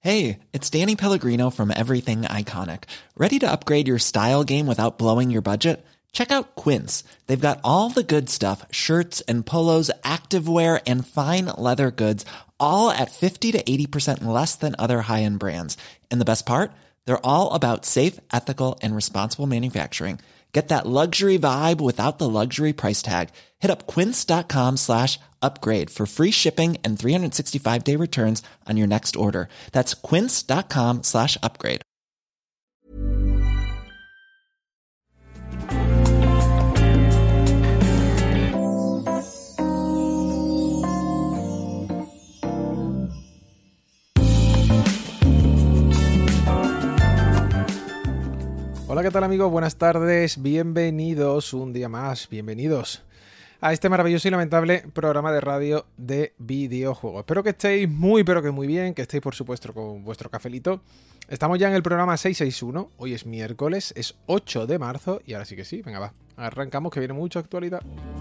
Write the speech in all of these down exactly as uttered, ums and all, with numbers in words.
Hey, it's Danny Pellegrino from Everything Iconic. Ready to upgrade your style game without blowing your budget? Check out Quince. They've got all the good stuff, shirts and polos, activewear, and fine leather goods, all at fifty to eighty percent less than other high-end brands. And the best part? They're all about safe, ethical, and responsible manufacturing. Get that luxury vibe without the luxury price tag. Hit up quince.com slash upgrade for free shipping and three sixty-five day returns on your next order. That's quince.com slash upgrade. Hola, ¿qué tal amigos? Buenas tardes, bienvenidos un día más, bienvenidos a este maravilloso y lamentable programa de radio de videojuegos. Espero que estéis muy, pero que muy bien, que estéis por supuesto con vuestro cafelito. Estamos ya en el programa seiscientos sesenta y uno, hoy es miércoles, es ocho de marzo y ahora sí que sí, venga va, arrancamos que viene mucha actualidad.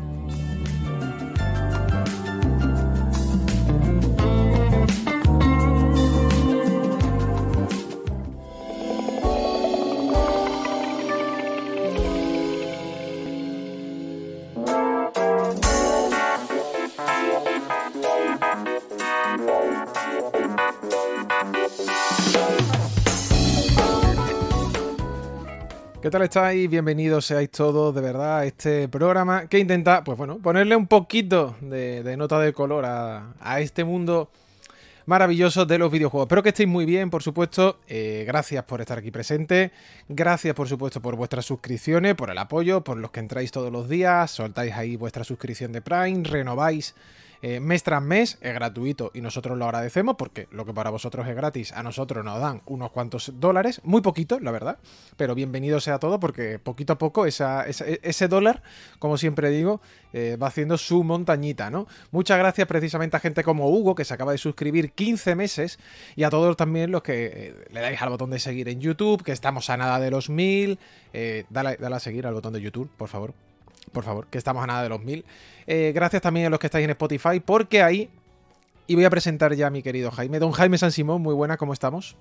¿Qué tal estáis? Bienvenidos seáis todos de verdad a este programa que intenta, pues bueno, ponerle un poquito de, de nota de color a, a este mundo maravilloso de los videojuegos. Espero que estéis muy bien, por supuesto. Eh, gracias por estar aquí presente. Gracias, por supuesto, por vuestras suscripciones, por el apoyo, por los que entráis todos los días, soltáis ahí vuestra suscripción de Prime, renováis Eh, mes tras mes, es gratuito y nosotros lo agradecemos porque lo que para vosotros es gratis, a nosotros nos dan unos cuantos dólares, muy poquitos, la verdad, pero bienvenido sea todo porque poquito a poco esa, esa, ese dólar, como siempre digo, eh, va haciendo su montañita, ¿no? Muchas gracias precisamente a gente como Hugo, que se acaba de suscribir quince meses, y a todos también los que eh, le dais al botón de seguir en YouTube, que estamos a nada de los mil, eh, dale, dale a seguir al botón de YouTube, por favor. Por favor, que estamos a nada de los mil. Eh, gracias también a los que estáis en Spotify, porque ahí... Y voy a presentar ya a mi querido Jaime. Don Jaime San Simón, muy buena, ¿cómo estamos?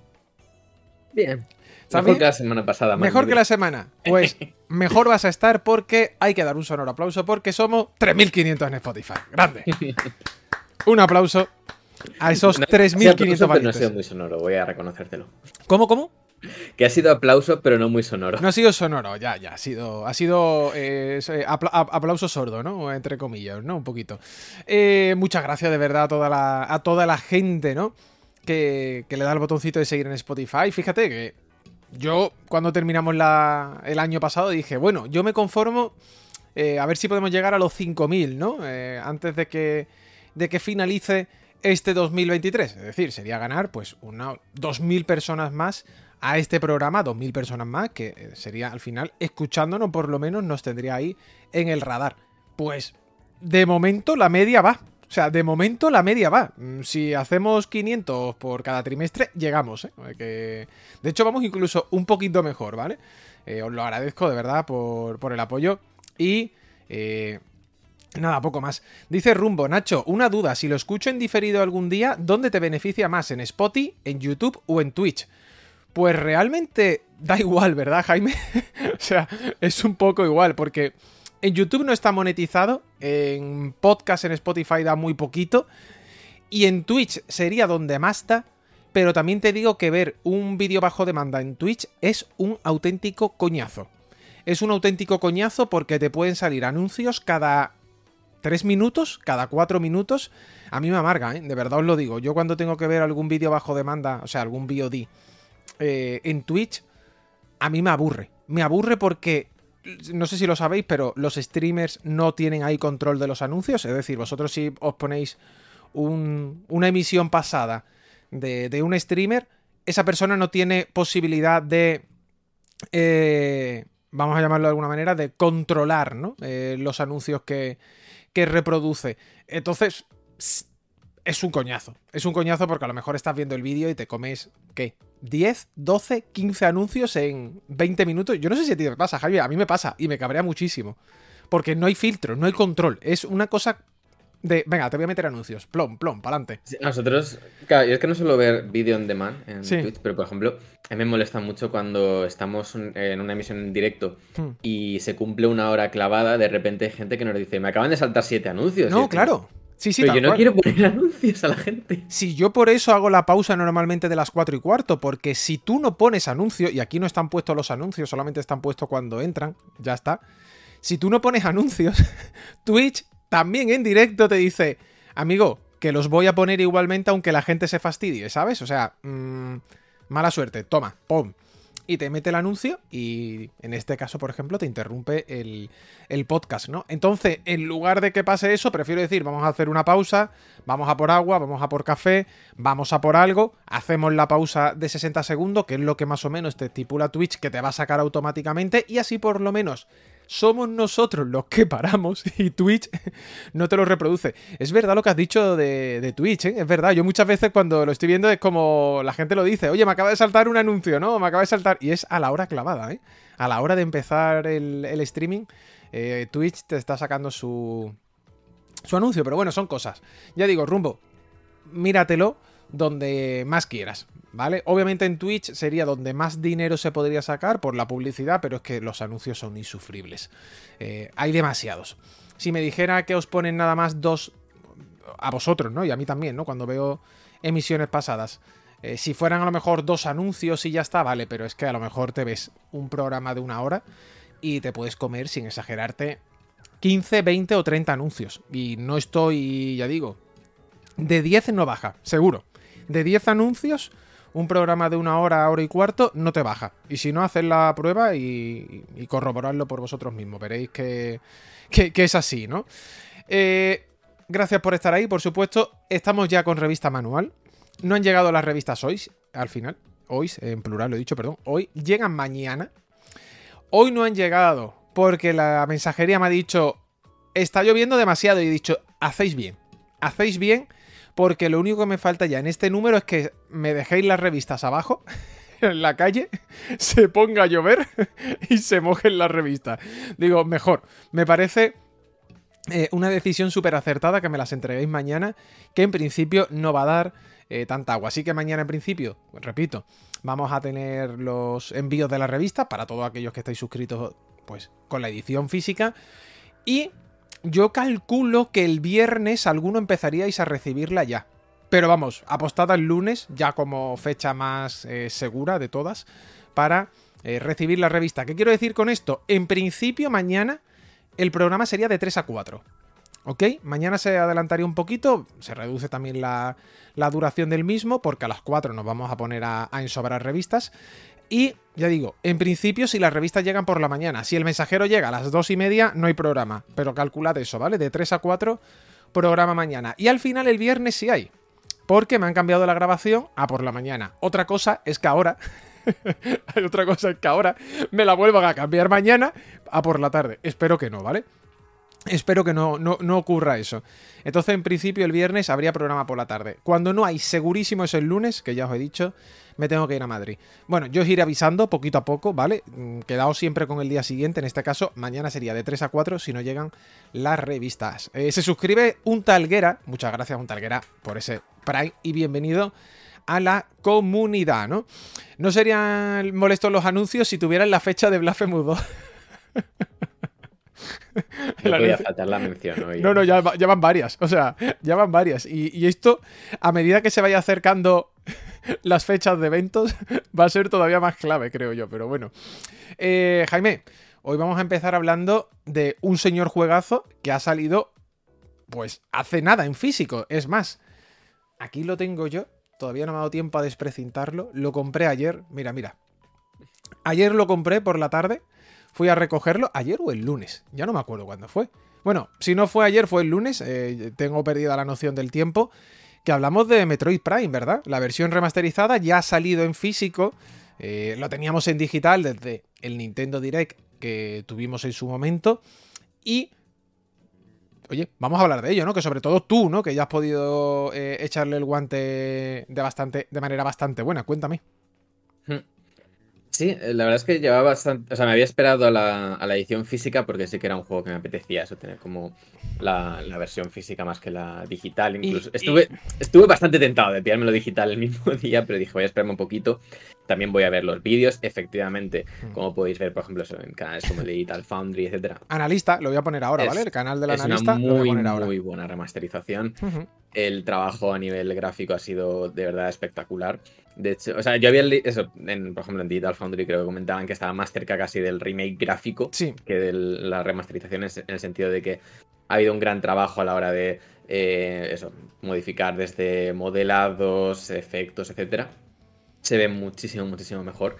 Bien. Mejor bien? que la semana pasada. Mejor que la semana. Pues mejor vas a estar porque hay que dar un sonoro aplauso porque somos tres mil quinientos en Spotify. ¡Grande! Un aplauso a esos no, tres mil quinientos valientes. No ha sido muy sonoro, voy a reconocértelo. ¿Cómo, cómo? Que ha sido aplauso, pero no muy sonoro. No ha sido sonoro, ya, ya. Ha sido, ha sido eh, apla aplauso sordo, ¿no? Entre comillas, ¿no? Un poquito. Eh, muchas gracias, de verdad, a toda la, a toda la gente, ¿no? Que, que le da el botoncito de seguir en Spotify. Fíjate que yo, cuando terminamos la, el año pasado, dije, bueno, yo me conformo eh, a ver si podemos llegar a los cinco mil, ¿no? Eh, antes de que, de que finalice este dos mil veintitrés. Es decir, sería ganar, pues, una dos mil personas más a este programa, dos mil personas más, que sería al final, escuchándonos por lo menos, nos tendría ahí en el radar. Pues, de momento la media va. O sea, de momento la media va. Si hacemos quinientos por cada trimestre, llegamos, ¿eh? Que, de hecho, vamos incluso un poquito mejor, ¿vale? Eh, os lo agradezco, de verdad, por, por el apoyo. Y... Eh, nada, poco más. Dice Rumbo, Nacho, una duda. Si lo escucho en diferido algún día, ¿dónde te beneficia más? ¿En Spotify, en YouTube o en Twitch? Pues realmente da igual, ¿verdad, Jaime? O sea, es un poco igual, porque en YouTube no está monetizado, en podcast en Spotify da muy poquito, y en Twitch sería donde más da, pero también te digo que ver un vídeo bajo demanda en Twitch es un auténtico coñazo. Es un auténtico coñazo porque te pueden salir anuncios cada tres minutos, cada cuatro minutos. A mí me amarga, ¿eh? De verdad os lo digo. Yo cuando tengo que ver algún vídeo bajo demanda, o sea, algún V O D, Eh, en Twitch, a mí me aburre. Me aburre porque, no sé si lo sabéis, pero los streamers no tienen ahí control de los anuncios. Es decir, vosotros si os ponéis un, una emisión pasada de, de un streamer, esa persona no tiene posibilidad de, eh, vamos a llamarlo de alguna manera, de controlar, ¿no? Eh, los anuncios que, que reproduce. Entonces, es un coñazo. Es un coñazo porque a lo mejor estás viendo el vídeo y te comes, ¿qué? diez, doce, quince anuncios en veinte minutos. Yo no sé si a ti te pasa, Javier, a mí me pasa y me cabrea muchísimo. Porque no hay filtro, no hay control. Es una cosa de, venga, te voy a meter anuncios, plom, plom, pa'lante. Sí, nosotros, claro, yo es que no suelo ver vídeo on demand en Sí. Twitch, pero por ejemplo, a mí me molesta mucho cuando estamos un- en una emisión en directo Hmm. y se cumple una hora clavada, de repente hay gente que nos dice, me acaban de saltar siete anuncios. Y No, es como, claro. Sí, sí, pero tal yo no cual. quiero poner anuncios a la gente. Si yo por eso hago la pausa normalmente de las cuatro y cuarto, porque si tú no pones anuncio, y aquí no están puestos los anuncios, solamente están puestos cuando entran, ya está. Si tú no pones anuncios, Twitch también en directo te dice, amigo, que los voy a poner igualmente aunque la gente se fastidie, ¿sabes? O sea, mmm, mala suerte, toma, pum. Y te mete el anuncio y en este caso, por ejemplo, te interrumpe el, el podcast, ¿no? Entonces, en lugar de que pase eso, prefiero decir, vamos a hacer una pausa, vamos a por agua, vamos a por café, vamos a por algo, hacemos la pausa de sesenta segundos, que es lo que más o menos te estipula Twitch, que te va a sacar automáticamente, y así por lo menos somos nosotros los que paramos y Twitch no te lo reproduce. Es verdad lo que has dicho de, de Twitch, ¿eh? Es verdad. Yo muchas veces cuando lo estoy viendo es como la gente lo dice, oye, me acaba de saltar un anuncio, ¿no? Me acaba de saltar. Y es a la hora clavada, ¿eh? A la hora de empezar el, el streaming, eh, Twitch te está sacando su, su anuncio. Pero bueno, son cosas. Ya digo, Rumbo, míratelo donde más quieras, ¿vale? Obviamente en Twitch sería donde más dinero se podría sacar por la publicidad, pero es que los anuncios son insufribles. Eh, hay demasiados. Si me dijera que os ponen nada más dos, a vosotros, ¿no? Y a mí también, ¿no? Cuando veo emisiones pasadas. Eh, si fueran a lo mejor dos anuncios y ya está, vale, pero es que a lo mejor te ves un programa de una hora y te puedes comer, sin exagerarte, quince, veinte o treinta anuncios. Y no estoy, ya digo, de diez no baja, seguro. De diez anuncios, un programa de una hora, hora y cuarto, no te baja. Y si no, haced la prueba y, y corroboradlo por vosotros mismos. Veréis que, que, que es así, ¿no? Eh, gracias por estar ahí, por supuesto. Estamos ya con revista manual. No han llegado las revistas hoy, al final. Hoy, en plural lo he dicho, perdón. Hoy llegan mañana. Hoy no han llegado porque la mensajería me ha dicho, está lloviendo demasiado. Y he dicho, hacéis bien. Hacéis bien. Porque lo único que me falta ya en este número es que me dejéis las revistas abajo, en la calle, se ponga a llover y se mojen las revistas. Digo, mejor. Me parece eh, una decisión súper acertada que me las entreguéis mañana, que en principio no va a dar eh, tanta agua. Así que mañana en principio, repito, vamos a tener los envíos de la revista para todos aquellos que estáis suscritos pues con la edición física. Y yo calculo que el viernes alguno empezaríais a recibirla ya. Pero vamos, apostada el lunes, ya como fecha más eh, segura de todas, para eh, recibir la revista. ¿Qué quiero decir con esto? En principio, mañana el programa sería de tres a cuatro. ¿Ok? Mañana se adelantaría un poquito, se reduce también la, la duración del mismo, porque a las cuatro nos vamos a poner a, a ensobrar revistas. Y, ya digo, en principio si las revistas llegan por la mañana, si el mensajero llega a las dos y media, no hay programa. Pero calculad eso, ¿vale? De tres a cuatro, programa mañana. Y al final el viernes sí hay, porque me han cambiado la grabación a por la mañana. Otra cosa es que ahora... Otra cosa es que ahora me la vuelvan a cambiar mañana a por la tarde. Espero que no, ¿vale? Espero que no, no, no ocurra eso. Entonces, en principio, el viernes habría programa por la tarde. Cuando no hay, segurísimo es el lunes, que ya os he dicho, me tengo que ir a Madrid. Bueno, yo os iré avisando poquito a poco, ¿vale? Quedaos siempre con el día siguiente. En este caso, mañana sería de tres a cuatro si no llegan las revistas. Eh, se suscribe un Talguera. Muchas gracias, un Talguera, por ese Prime. Y bienvenido a la comunidad, ¿no? No serían molestos los anuncios si tuvieran la fecha de Blasphemous dos. No podía faltar la mención hoy. No, no, ya, ya van varias. O sea, ya van varias. Y, y esto, a medida que se vaya acercando las fechas de eventos, va a ser todavía más clave, creo yo. Pero bueno. Eh, Jaime, hoy vamos a empezar hablando de un señor juegazo que ha salido, pues, hace nada en físico. Es más, aquí lo tengo yo. Todavía no me ha dado tiempo a desprecintarlo. Lo compré ayer. Mira, mira. Ayer lo compré por la tarde. Fui a recogerlo, ayer o el lunes, ya no me acuerdo cuándo fue. Bueno, si no fue ayer, fue el lunes, eh, tengo perdida la noción del tiempo, que hablamos de Metroid Prime, ¿verdad? La versión remasterizada ya ha salido en físico, eh, lo teníamos en digital desde el Nintendo Direct que tuvimos en su momento, y... Oye, vamos a hablar de ello, ¿no? Que sobre todo tú, ¿no? Que ya has podido eh, echarle el guante de, bastante, de manera bastante buena, cuéntame. Sí, la verdad es que llevaba bastante. O sea, me había esperado a la, a la edición física porque sí que era un juego que me apetecía eso, tener como la, la versión física más que la digital. Y, Incluso y... estuve, estuve bastante tentado de pillarme lo digital el mismo día, pero dije, voy a esperarme un poquito. También voy a ver los vídeos. Efectivamente, como podéis ver, por ejemplo, eso, en canales como el de Digital Foundry, etcétera. Analista, lo voy a poner ahora, ¿vale? Es, El canal del es una analista lo voy a muy, poner ahora. muy buena remasterización. Uh-huh. El trabajo a nivel gráfico ha sido de verdad espectacular. De hecho, o sea, yo había leído eso, en, por ejemplo, en Digital Foundry creo que comentaban que estaba más cerca casi del remake gráfico sí. que de la remasterización, en el sentido de que ha habido un gran trabajo a la hora de eh, eso, modificar desde modelados, efectos, etcétera. Se ve muchísimo, muchísimo mejor.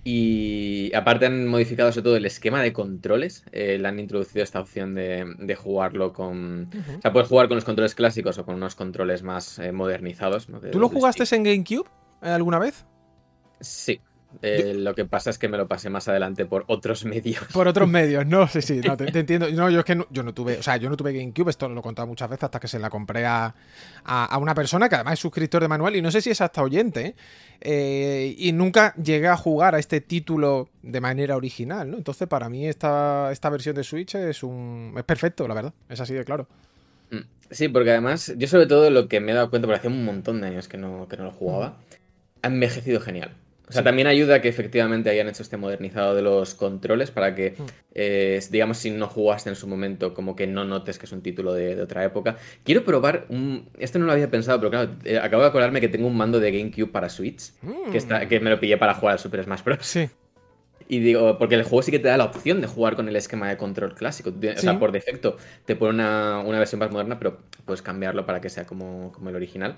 Y aparte han modificado sobre todo el esquema de controles. Eh, le han introducido esta opción de, de jugarlo con... Uh-huh. O sea, puedes jugar con los controles clásicos o con unos controles más eh, modernizados, ¿no? De, ¿Tú lo de jugaste stick. en GameCube eh, alguna vez? Sí. Eh, Yo... Lo que pasa es que me lo pasé más adelante por otros medios. Por otros medios, no, sí, sí, no, te, te entiendo. No, yo es que no, yo no tuve, o sea, yo no tuve GameCube, esto lo he contado muchas veces hasta que se la compré a, a, a una persona que además es suscriptor de Manuel y no sé si es hasta oyente, ¿eh? Eh, y nunca llegué a jugar a este título de manera original, ¿no? Entonces para mí esta, esta versión de Switch es un es perfecto, la verdad, es así de claro. Sí, porque además, yo sobre todo lo que me he dado cuenta, porque hacía un montón de años que no, que no lo jugaba, ha envejecido genial. O sea, Sí. también ayuda que efectivamente hayan hecho este modernizado de los controles para que, eh, digamos, si no jugaste en su momento, como que no notes que es un título de, de otra época. Quiero probar un... Esto no lo había pensado, pero claro, eh, acabo de acordarme que tengo un mando de GameCube para Switch, Mm. que, está, que me lo pillé para jugar al Super Smash Bros. Sí. Y digo, porque el juego sí que te da la opción de jugar con el esquema de control clásico. O Sí. sea, por defecto te pone una, una versión más moderna, pero puedes cambiarlo para que sea como, como el original.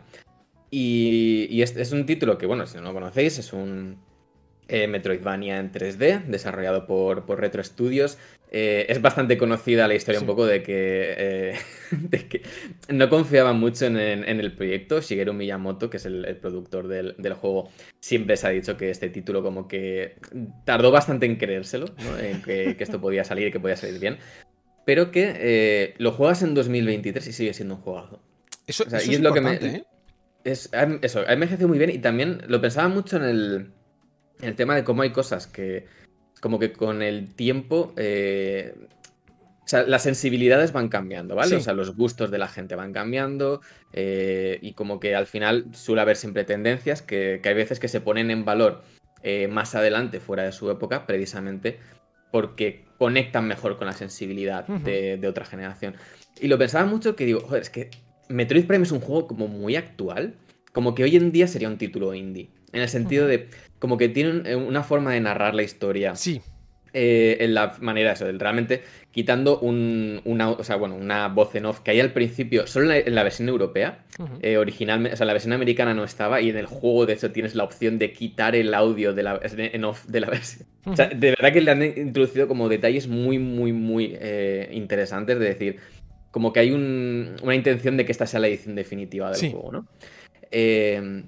Y, y es, es un título que, bueno, si no lo conocéis, es un eh, Metroidvania en tres D, desarrollado por, por Retro Studios. Eh, es bastante conocida la historia Sí. un poco de que, eh, de que no confiaba mucho en, en, en el proyecto. Shigeru Miyamoto, que es el, el productor del, del juego, siempre se ha dicho que este título como que tardó bastante en creérselo, ¿no? En que, que esto podía salir y que podía salir bien. Pero que eh, lo juegas en dos mil veintitrés y sigue siendo un juegazo. Eso, O sea, eso y es es lo que me... importante, ¿eh? Es, eso, ha envejecido muy bien y también lo pensaba mucho en el, en el tema de cómo hay cosas que, como que con el tiempo, eh, o sea, las sensibilidades van cambiando, ¿vale? Sí. O sea, los gustos de la gente van cambiando eh, y como que al final suele haber siempre tendencias que, que hay veces que se ponen en valor eh, más adelante, fuera de su época, precisamente porque conectan mejor con la sensibilidad Uh-huh. de, de otra generación. Y lo pensaba mucho que digo, joder, es que Metroid Prime es un juego como muy actual, como que hoy en día sería un título indie, en el sentido de como que tiene una forma de narrar la historia. Sí. Eh, en la manera eso, de realmente quitando un, una, o sea, bueno, una voz en off que hay al principio, solo en la, en la versión europea, Uh-huh. eh, originalmente, o sea, la versión americana no estaba y en el juego de hecho tienes la opción de quitar el audio de la, en off de la versión. Uh-huh. O sea, de verdad que le han introducido como detalles muy, muy, muy eh, interesantes, de decir, como que hay un, una intención de que esta sea la edición definitiva del sí. juego, ¿no? Eh,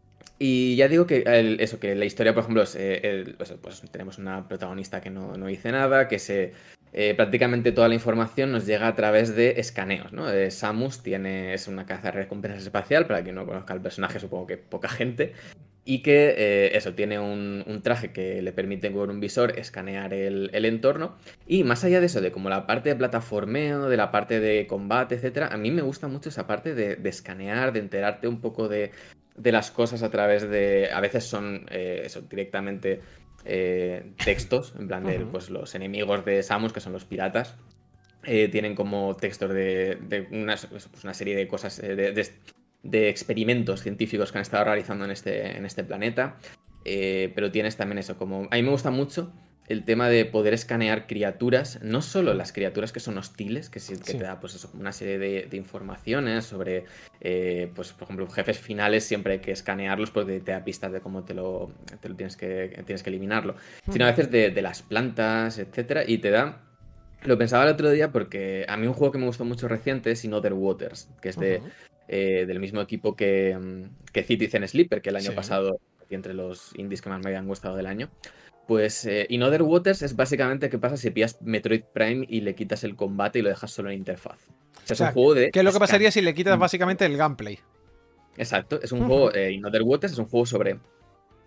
y ya digo que el, eso, que la historia, por ejemplo, es, eh, el, pues, pues tenemos una protagonista que no, no dice nada, que se eh, prácticamente toda la información nos llega a través de escaneos, ¿no? Eh, Samus tiene, es una caza de recompensas espacial, para quien no conozca el personaje, supongo que poca gente, y que eh, eso, tiene un, un traje que le permite con un visor escanear el, el entorno. Y más allá de eso, de como la parte de plataformeo, de la parte de combate, etcétera, a mí me gusta mucho esa parte de, de escanear, de enterarte un poco de, de las cosas a través de... A veces son eh, eso, directamente eh, textos, en plan de pues, los enemigos de Samus, que son los piratas. Eh, tienen como textos de, de una, pues una serie de cosas, de, de, de experimentos científicos que han estado realizando en este, en este planeta. Eh, pero tienes también eso, como... A mí me gusta mucho el tema de poder escanear criaturas, no solo las criaturas que son hostiles, que sí que sí. te da pues eso, una serie de, de informaciones sobre, eh, pues por ejemplo, jefes finales, siempre hay que escanearlos porque te da pistas de cómo te lo, te lo tienes, que, tienes que eliminarlo, mm. sino a veces de, de las plantas, etcétera, y te da... Lo pensaba el otro día porque a mí un juego que me gustó mucho reciente es In Other Waters, que es de, uh-huh. eh, del mismo equipo que, que Citizen Sleeper, que el año sí. pasado, entre los indies que más me habían gustado del año. Pues eh, In Other Waters es básicamente qué pasa si pillas Metroid Prime y le quitas el combate y lo dejas solo en interfaz. O sea, es o sea, un juego de... ¿Qué es lo que pasaría si le quitas básicamente el gameplay? Exacto, es un uh-huh. juego... Eh, In Other Waters es un juego sobre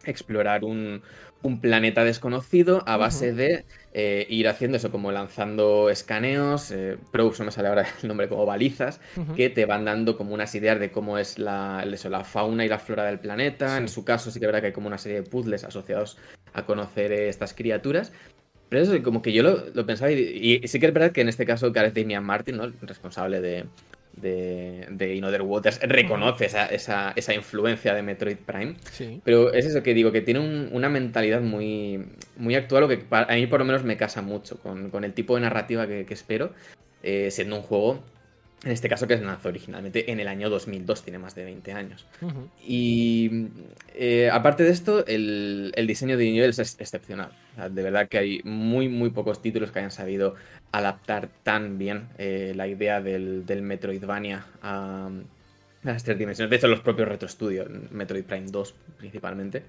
explorar un, un planeta desconocido a base Ujú. de eh, ir haciendo eso, como lanzando escaneos, eh, probes, no me sale ahora el nombre, como balizas, Ujú. que te van dando como unas ideas de cómo es la, eso, la fauna y la flora del planeta. En Sí. su caso sí que es verdad que hay como una serie de puzzles asociados a conocer eh, estas criaturas. Pero eso, como que yo lo, lo pensaba y, y sí que es verdad que en este caso Gareth Damian Martin, ¿no? El responsable de, de, de In Other Waters, Ujú. reconoce esa, esa, esa influencia de Metroid Prime. Sí. Pero es eso que digo, que tiene un- una mentalidad muy, muy actual, o que pa- a mí por lo menos me casa mucho con, con el tipo de narrativa que, que espero, eh, siendo un juego, en este caso que se lanzó originalmente en el año dos mil dos, tiene más de veinte años. Ujú. Y eh, aparte de esto, el, el diseño de niveles es excepcional. O sea, de verdad que hay muy, muy pocos títulos que hayan sabido adaptar tan bien eh, la idea del, del Metroidvania a, a las tres dimensiones. De hecho, los propios Retro Studio, Metroid Prime dos principalmente.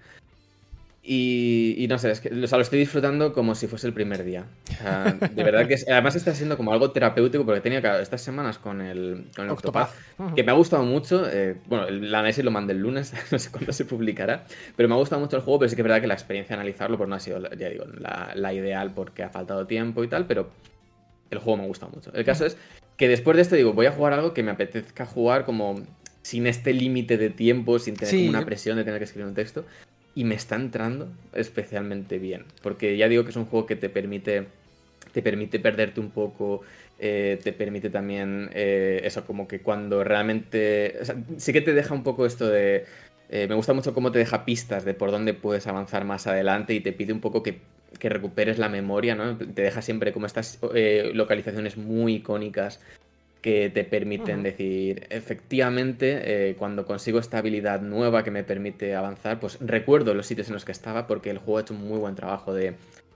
Y, y no sé, es que o sea, lo estoy disfrutando como si fuese el primer día. O sea, de verdad que es- además está siendo como algo terapéutico porque he tenido que- estas semanas con el, con el Octopath, Octopath. Ujú. que me ha gustado mucho. eh, bueno, el análisis lo mandé el lunes, no sé cuándo se publicará, pero me ha gustado mucho el juego, pero sí que es verdad que la experiencia de analizarlo pues no ha sido, ya digo, la, la ideal porque ha faltado tiempo y tal, pero el juego me ha gustado mucho. El caso Ujú. es que después de esto digo, voy a jugar algo que me apetezca jugar como sin este límite de tiempo, sin tener como una Sí. presión de tener que escribir un texto. Y me está entrando especialmente bien. Porque ya digo que es un juego que te permite, te permite perderte un poco. eh, te permite también eh, eso, como que cuando realmente. O sea, sí que te deja un poco esto de. eh, me gusta mucho cómo te deja pistas de por dónde puedes avanzar más adelante y te pide un poco que, que recuperes la memoria, ¿no? Te deja siempre como estas eh, localizaciones muy icónicas que te permiten Ujú. decir, efectivamente, eh, cuando consigo esta habilidad nueva que me permite avanzar, pues recuerdo los sitios en los que estaba porque el juego ha hecho un muy buen trabajo de,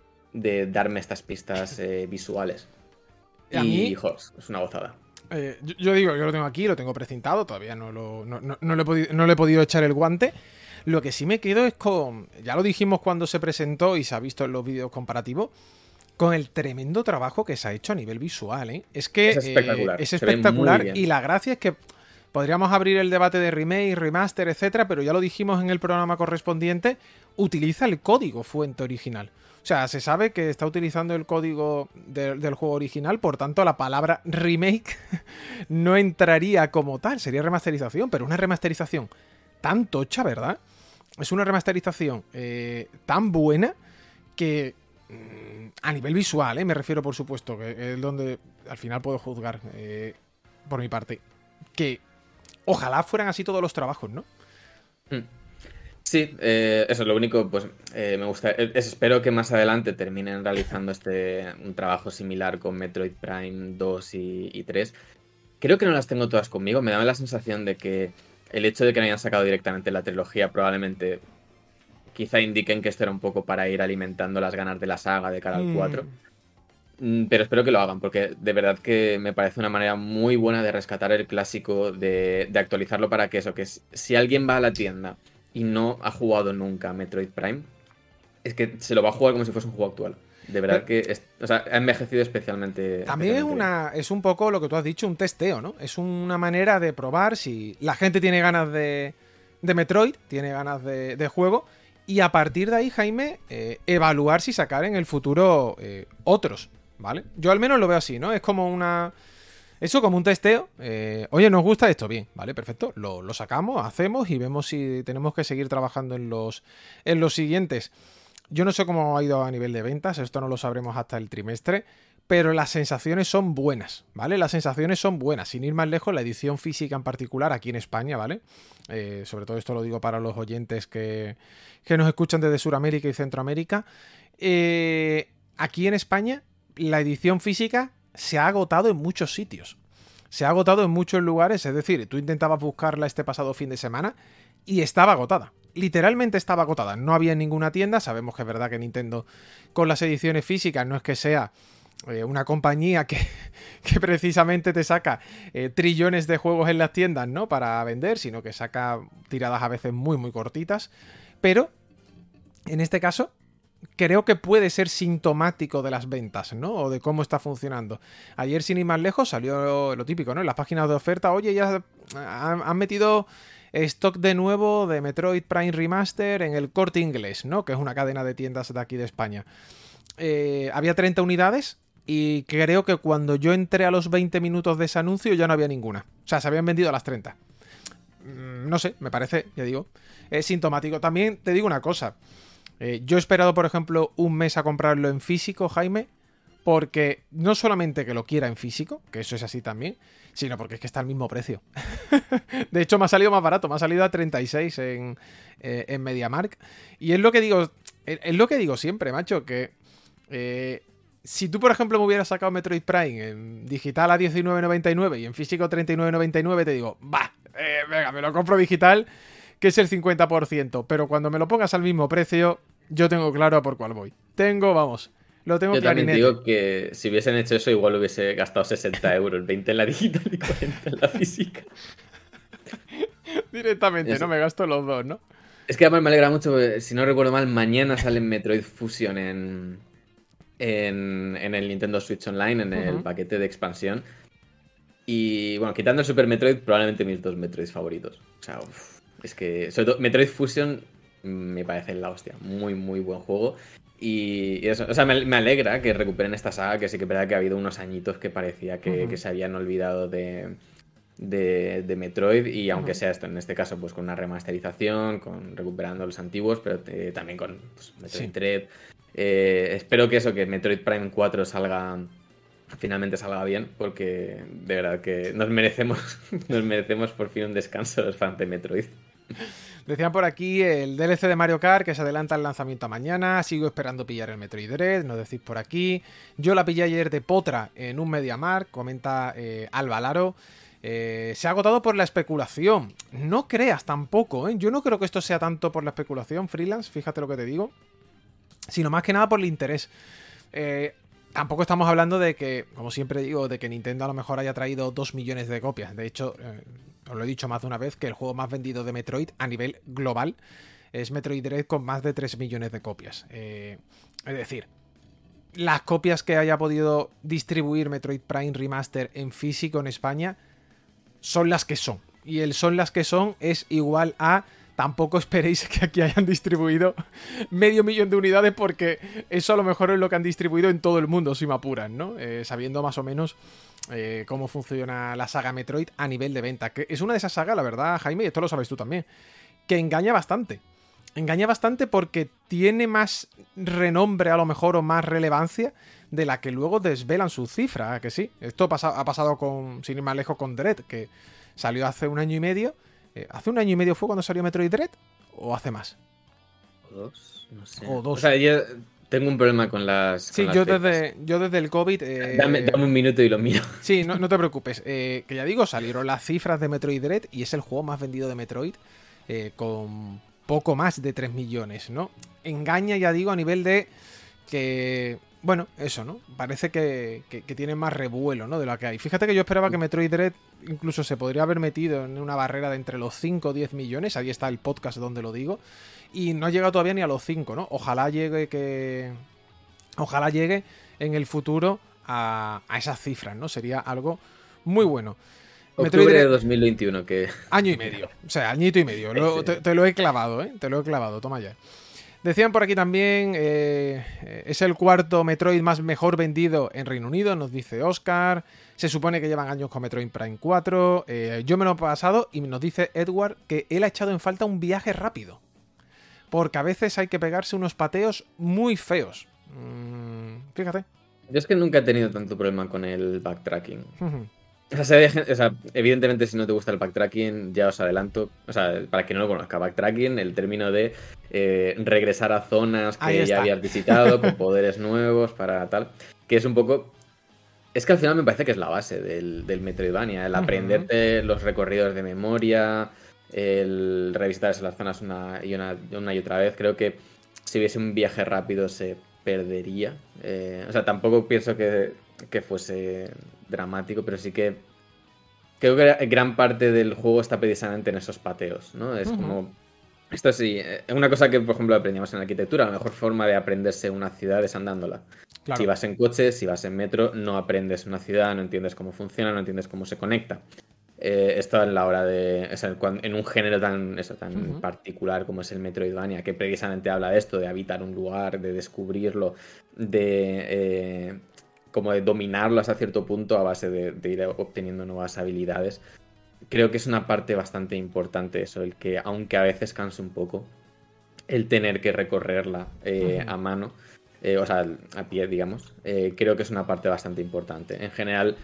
de darme estas pistas eh, visuales. A Y, mí, jo, es una gozada. eh, yo, yo digo, yo lo tengo aquí, lo tengo precintado, todavía no, lo, no, no, no le he podido, no le he podido echar el guante. Lo que sí me quedo es con, ya lo dijimos cuando se presentó y se ha visto en los vídeos comparativos, con el tremendo trabajo que se ha hecho a nivel visual, ¿eh? Es Es que eh, espectacular, es se ve muy espectacular y bien. la gracia es que podríamos abrir el debate de remake, remaster, etcétera, pero ya lo dijimos en el programa correspondiente, utiliza el código fuente original. O sea, se sabe que está utilizando el código de, del juego original, por tanto la palabra remake no entraría como tal, sería remasterización, pero una remasterización tan tocha, ¿verdad? Es una remasterización eh, tan buena que mmm, a nivel visual, ¿eh? Me refiero por supuesto, que es donde al final puedo juzgar eh, por mi parte, que ojalá fueran así todos los trabajos, ¿no? Mm. Sí, eh, eso es lo único, pues eh, me gusta, es- espero que más adelante terminen realizando este un trabajo similar con Metroid Prime dos y, y tres. Creo que no las tengo todas conmigo, me da la sensación de que el hecho de que no hayan sacado directamente la trilogía probablemente quizá indiquen que esto era un poco para ir alimentando las ganas de la saga de cara al cuatro. Mm, Mm, Pero espero que lo hagan, porque de verdad que me parece una manera muy buena de rescatar el clásico, de, de actualizarlo para que eso, que es- si alguien va a la tienda y no ha jugado nunca a Metroid Prime, es que se lo va a jugar como si fuese un juego actual. De verdad pero que es- o sea, ha envejecido especialmente, también es especialmente bien. una es un poco lo que tú has dicho, un testeo, ¿no? Es una manera de probar si la gente tiene ganas de, de Metroid, tiene ganas de, de juego, y a partir de ahí, Jaime, eh, evaluar si sacar en el futuro eh, otros, ¿vale? Yo al menos lo veo así, ¿no? Es como una... Eso como un testeo. eh, Oye, nos gusta esto, bien, vale, perfecto. Lo, lo sacamos, hacemos y vemos si tenemos que seguir trabajando en los, en los siguientes. Yo no sé cómo ha ido a nivel de ventas, esto no lo sabremos hasta el trimestre, pero las sensaciones son buenas, ¿vale? Las sensaciones son buenas. Sin ir más lejos, la edición física en particular aquí en España, ¿vale? Eh, sobre todo esto lo digo para los oyentes que, que nos escuchan desde Sudamérica y Centroamérica. Eh, aquí en España, la edición física se ha agotado en muchos sitios. Se ha agotado en muchos lugares, es decir, tú intentabas buscarla este pasado fin de semana y estaba agotada. Literalmente estaba agotada. No había en ninguna tienda. Sabemos que es verdad que Nintendo con las ediciones físicas no es que sea eh, una compañía que, que precisamente te saca eh, trillones de juegos en las tiendas, ¿no? Para vender, sino que saca tiradas a veces muy, muy cortitas. Pero, en este caso, creo que puede ser sintomático de las ventas, ¿no? O de cómo está funcionando. Ayer, sin ir más lejos, salió lo típico, ¿no? En las páginas de oferta, oye, ya han, han metido stock de nuevo de Metroid Prime Remaster en el Corte Inglés, ¿no? Que es una cadena de tiendas de aquí de España. Eh, había treinta unidades y creo que cuando yo entré a los veinte minutos de ese anuncio ya no había ninguna. O sea, se habían vendido a las treinta. Mm, no sé, me parece, ya digo, es sintomático. También te digo una cosa. Eh, yo he esperado, por ejemplo, un mes a comprarlo en físico, Jaime, porque no solamente que lo quiera en físico, que eso es así también, sino porque es que está al mismo precio. De hecho, me ha salido más barato, me ha salido a treinta y seis en, eh, en MediaMarkt. Y es lo que digo, es, es lo que digo siempre, macho, que eh, si tú, por ejemplo, me hubieras sacado Metroid Prime en digital a diecinueve noventa y nueve y en físico treinta y nueve noventa y nueve, te digo, bah, eh, venga, me lo compro digital, que es el cincuenta por ciento, pero cuando me lo pongas al mismo precio, yo tengo claro a por cuál voy. Tengo, vamos, lo tengo Yo clarinete. también digo que si hubiesen hecho eso, igual hubiese gastado sesenta euros, veinte en la digital y cuarenta en la física. Directamente, Eso. no me gasto los dos, ¿no? Es que además me alegra mucho, porque, si no recuerdo mal, mañana sale Metroid Fusion en, en, en el Nintendo Switch Online, en el Ujú. paquete de expansión. Y bueno, quitando el Super Metroid, probablemente mis dos Metroids favoritos. O sea, uf, es que, sobre todo, Metroid Fusion me parece la hostia. Muy, muy buen juego. Y, y eso, o sea, me, me alegra que recuperen esta saga, que sí que es verdad que ha habido unos añitos que parecía que, Ujú. que se habían olvidado de, de, de Metroid. Y aunque Ujú. sea esto, en este caso, pues con una remasterización, con recuperando los antiguos, pero eh, también con pues, Metroid Sí. Dread. Eh, espero que eso, que Metroid Prime cuatro salga... finalmente salga bien, porque de verdad que nos merecemos nos merecemos por fin un descanso los fans de Metroid. Decían por aquí el D L C de Mario Kart que se adelanta el lanzamiento a mañana. Sigo esperando pillar el Metroid Dread, nos decís por aquí. Yo la pillé ayer de Potra en un MediaMarkt, comenta eh, Alba Laro. Eh, se ha agotado por la especulación. No creas tampoco, ¿eh? Yo no creo que esto sea tanto por la especulación, freelance, fíjate lo que te digo, sino más que nada por el interés. Eh, tampoco estamos hablando de que, como siempre digo, de que Nintendo a lo mejor haya traído dos millones de copias. De hecho, eh, os lo he dicho más de una vez, que el juego más vendido de Metroid a nivel global es Metroid Dread con más de tres millones de copias. Eh, es decir, las copias que haya podido distribuir Metroid Prime Remaster en físico en España son las que son. Y el son las que son es igual a... Tampoco esperéis que aquí hayan distribuido medio millón de unidades, porque eso a lo mejor es lo que han distribuido en todo el mundo, si me apuran, ¿no? Eh, sabiendo más o menos eh, cómo funciona la saga Metroid a nivel de venta. Que es una de esas sagas, la verdad, Jaime, y esto lo sabes tú también, que engaña bastante. Engaña bastante porque tiene más renombre a lo mejor o más relevancia de la que luego desvelan su cifra, que sí. Esto pasa, ha pasado con, sin ir más lejos, con Dread, que salió hace un año y medio. Eh, ¿Hace un año y medio fue cuando salió Metroid Dread? ¿O hace más? O dos, no sé. O dos. O sea, yo tengo un problema con las. Sí, con las yo fechas. desde, yo desde el COVID... eh, Dame, dame un minuto y lo miro. Sí, no, no te preocupes. Eh, que ya digo, salieron las cifras de Metroid Dread y es el juego más vendido de Metroid, eh, con poco más de tres millones, ¿no? Engaña, ya digo, a nivel de que... Bueno, eso, ¿no? Parece que, que, que tiene más revuelo, ¿no? De lo que hay. Fíjate que yo esperaba que Metroid Dread incluso se podría haber metido en una barrera de entre los cinco o diez millones. Ahí está el podcast donde lo digo. Y no ha llegado todavía ni a los cinco, ¿no? Ojalá llegue que... Ojalá llegue en el futuro a, a esas cifras, ¿no? Sería algo muy bueno. Octubre Dread... de dos mil veintiuno, que... Año y medio. O sea, añito y medio. Lo, te, te lo he clavado, ¿eh? Te lo he clavado. Toma ya. Decían por aquí también, eh, es el cuarto Metroid más mejor vendido en Reino Unido, nos dice Oscar. Se supone que llevan años con Metroid Prime cuatro. Eh, yo me lo he pasado y nos dice Edward que él ha echado en falta un viaje rápido. Porque a veces hay que pegarse unos pateos muy feos. Mm, fíjate. Yo es que nunca he tenido tanto problema con el backtracking. Uh-huh. O sea, se deje, o sea, evidentemente si no te gusta el backtracking, ya os adelanto, o sea, para quien no lo conozca, backtracking, el término de eh, regresar a zonas que ya habías visitado con poderes nuevos para tal, que es un poco... Es que al final me parece que es la base del, del Metroidvania, el aprenderte uh-huh. los recorridos de memoria, el revisitar las zonas una y, una, una y otra vez. Creo que si hubiese un viaje rápido se perdería. Eh, o sea, tampoco pienso que, que fuese dramático, pero sí que creo que gran parte del juego está precisamente en esos pateos, ¿no? Es uh-huh. como... Esto sí, es una cosa que, por ejemplo, aprendíamos en arquitectura. La mejor forma de aprenderse una ciudad es andándola. Claro. Si vas en coche, si vas en metro, no aprendes una ciudad, no entiendes cómo funciona, no entiendes cómo se conecta. Eh, esto en la hora de. O sea, cuando- en un género tan, eso, tan Ujú. particular como es el Metroidvania, que precisamente habla de esto, de habitar un lugar, de descubrirlo, de. eh, como de dominarlo hasta cierto punto a base de, de ir obteniendo nuevas habilidades. Creo que es una parte bastante importante eso, el que, aunque a veces canse un poco, el tener que recorrerla eh, Ujú. a mano, eh, o sea, a pie, digamos, eh, creo que es una parte bastante importante. En general,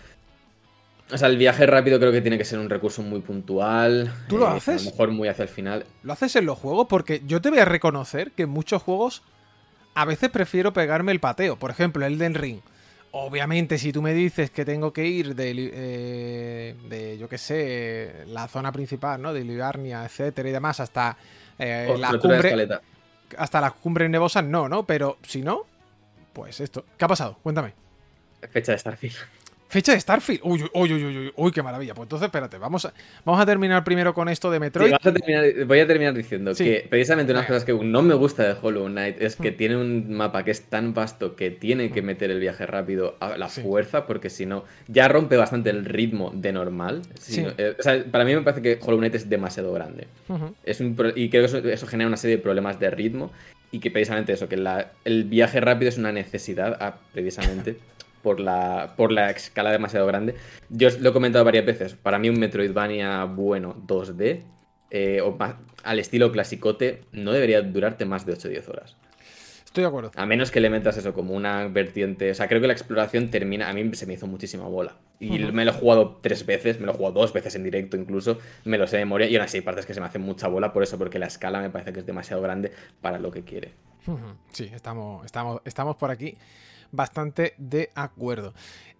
o sea, el viaje rápido creo que tiene que ser un recurso muy puntual, ¿Tú lo eh, a lo haces? mejor muy hacia el final. ¿Lo haces en los juegos? Porque yo te voy a reconocer que en muchos juegos a veces prefiero pegarme el pateo. Por ejemplo, el Elden Ring. Obviamente, si tú me dices que tengo que ir de, eh, de yo qué sé, la zona principal, ¿no? De Liurnia, etcétera y demás, hasta eh, O la rotura de cumbre, escaleta. hasta las cumbres nevosas, no, ¿no? Pero si no, pues esto. ¿Qué ha pasado? Cuéntame. Fecha de Starfield. Fecha de Starfield. Uy, uy, uy, uy, uy, uy, qué maravilla. Pues entonces, espérate, vamos a, vamos a terminar primero con esto de Sí, Metroid. vas a terminar- voy a terminar diciendo Sí. que precisamente una de las Venga. cosas que no me gusta de Hollow Knight es que Mm. tiene un mapa que es tan vasto que tiene que meter el viaje rápido a la Sí. fuerza, porque si no, ya rompe bastante el ritmo de normal. Si Sí. no- eh, o sea, para mí me parece que Hollow Knight es demasiado grande. Ujú. Es un pro- y creo que eso, eso genera una serie de problemas de ritmo y que precisamente eso, que la- el viaje rápido es una necesidad ah, precisamente por la, por la escala demasiado grande. Yo os lo he comentado varias veces, para mí un Metroidvania bueno dos D eh, o más, al estilo clasicote no debería durarte más de ocho o diez horas. Estoy de acuerdo. A menos que le metas eso como una vertiente. O sea, creo que la exploración termina. A mí se me hizo muchísima bola. Y Ujú. me lo he jugado tres veces, me lo he jugado dos veces en directo incluso. Me lo sé de memoria. Y aún así hay partes que se me hacen mucha bola por eso, porque la escala me parece que es demasiado grande para lo que quiere. Ujú. Sí, estamos, estamos, estamos por aquí bastante de acuerdo.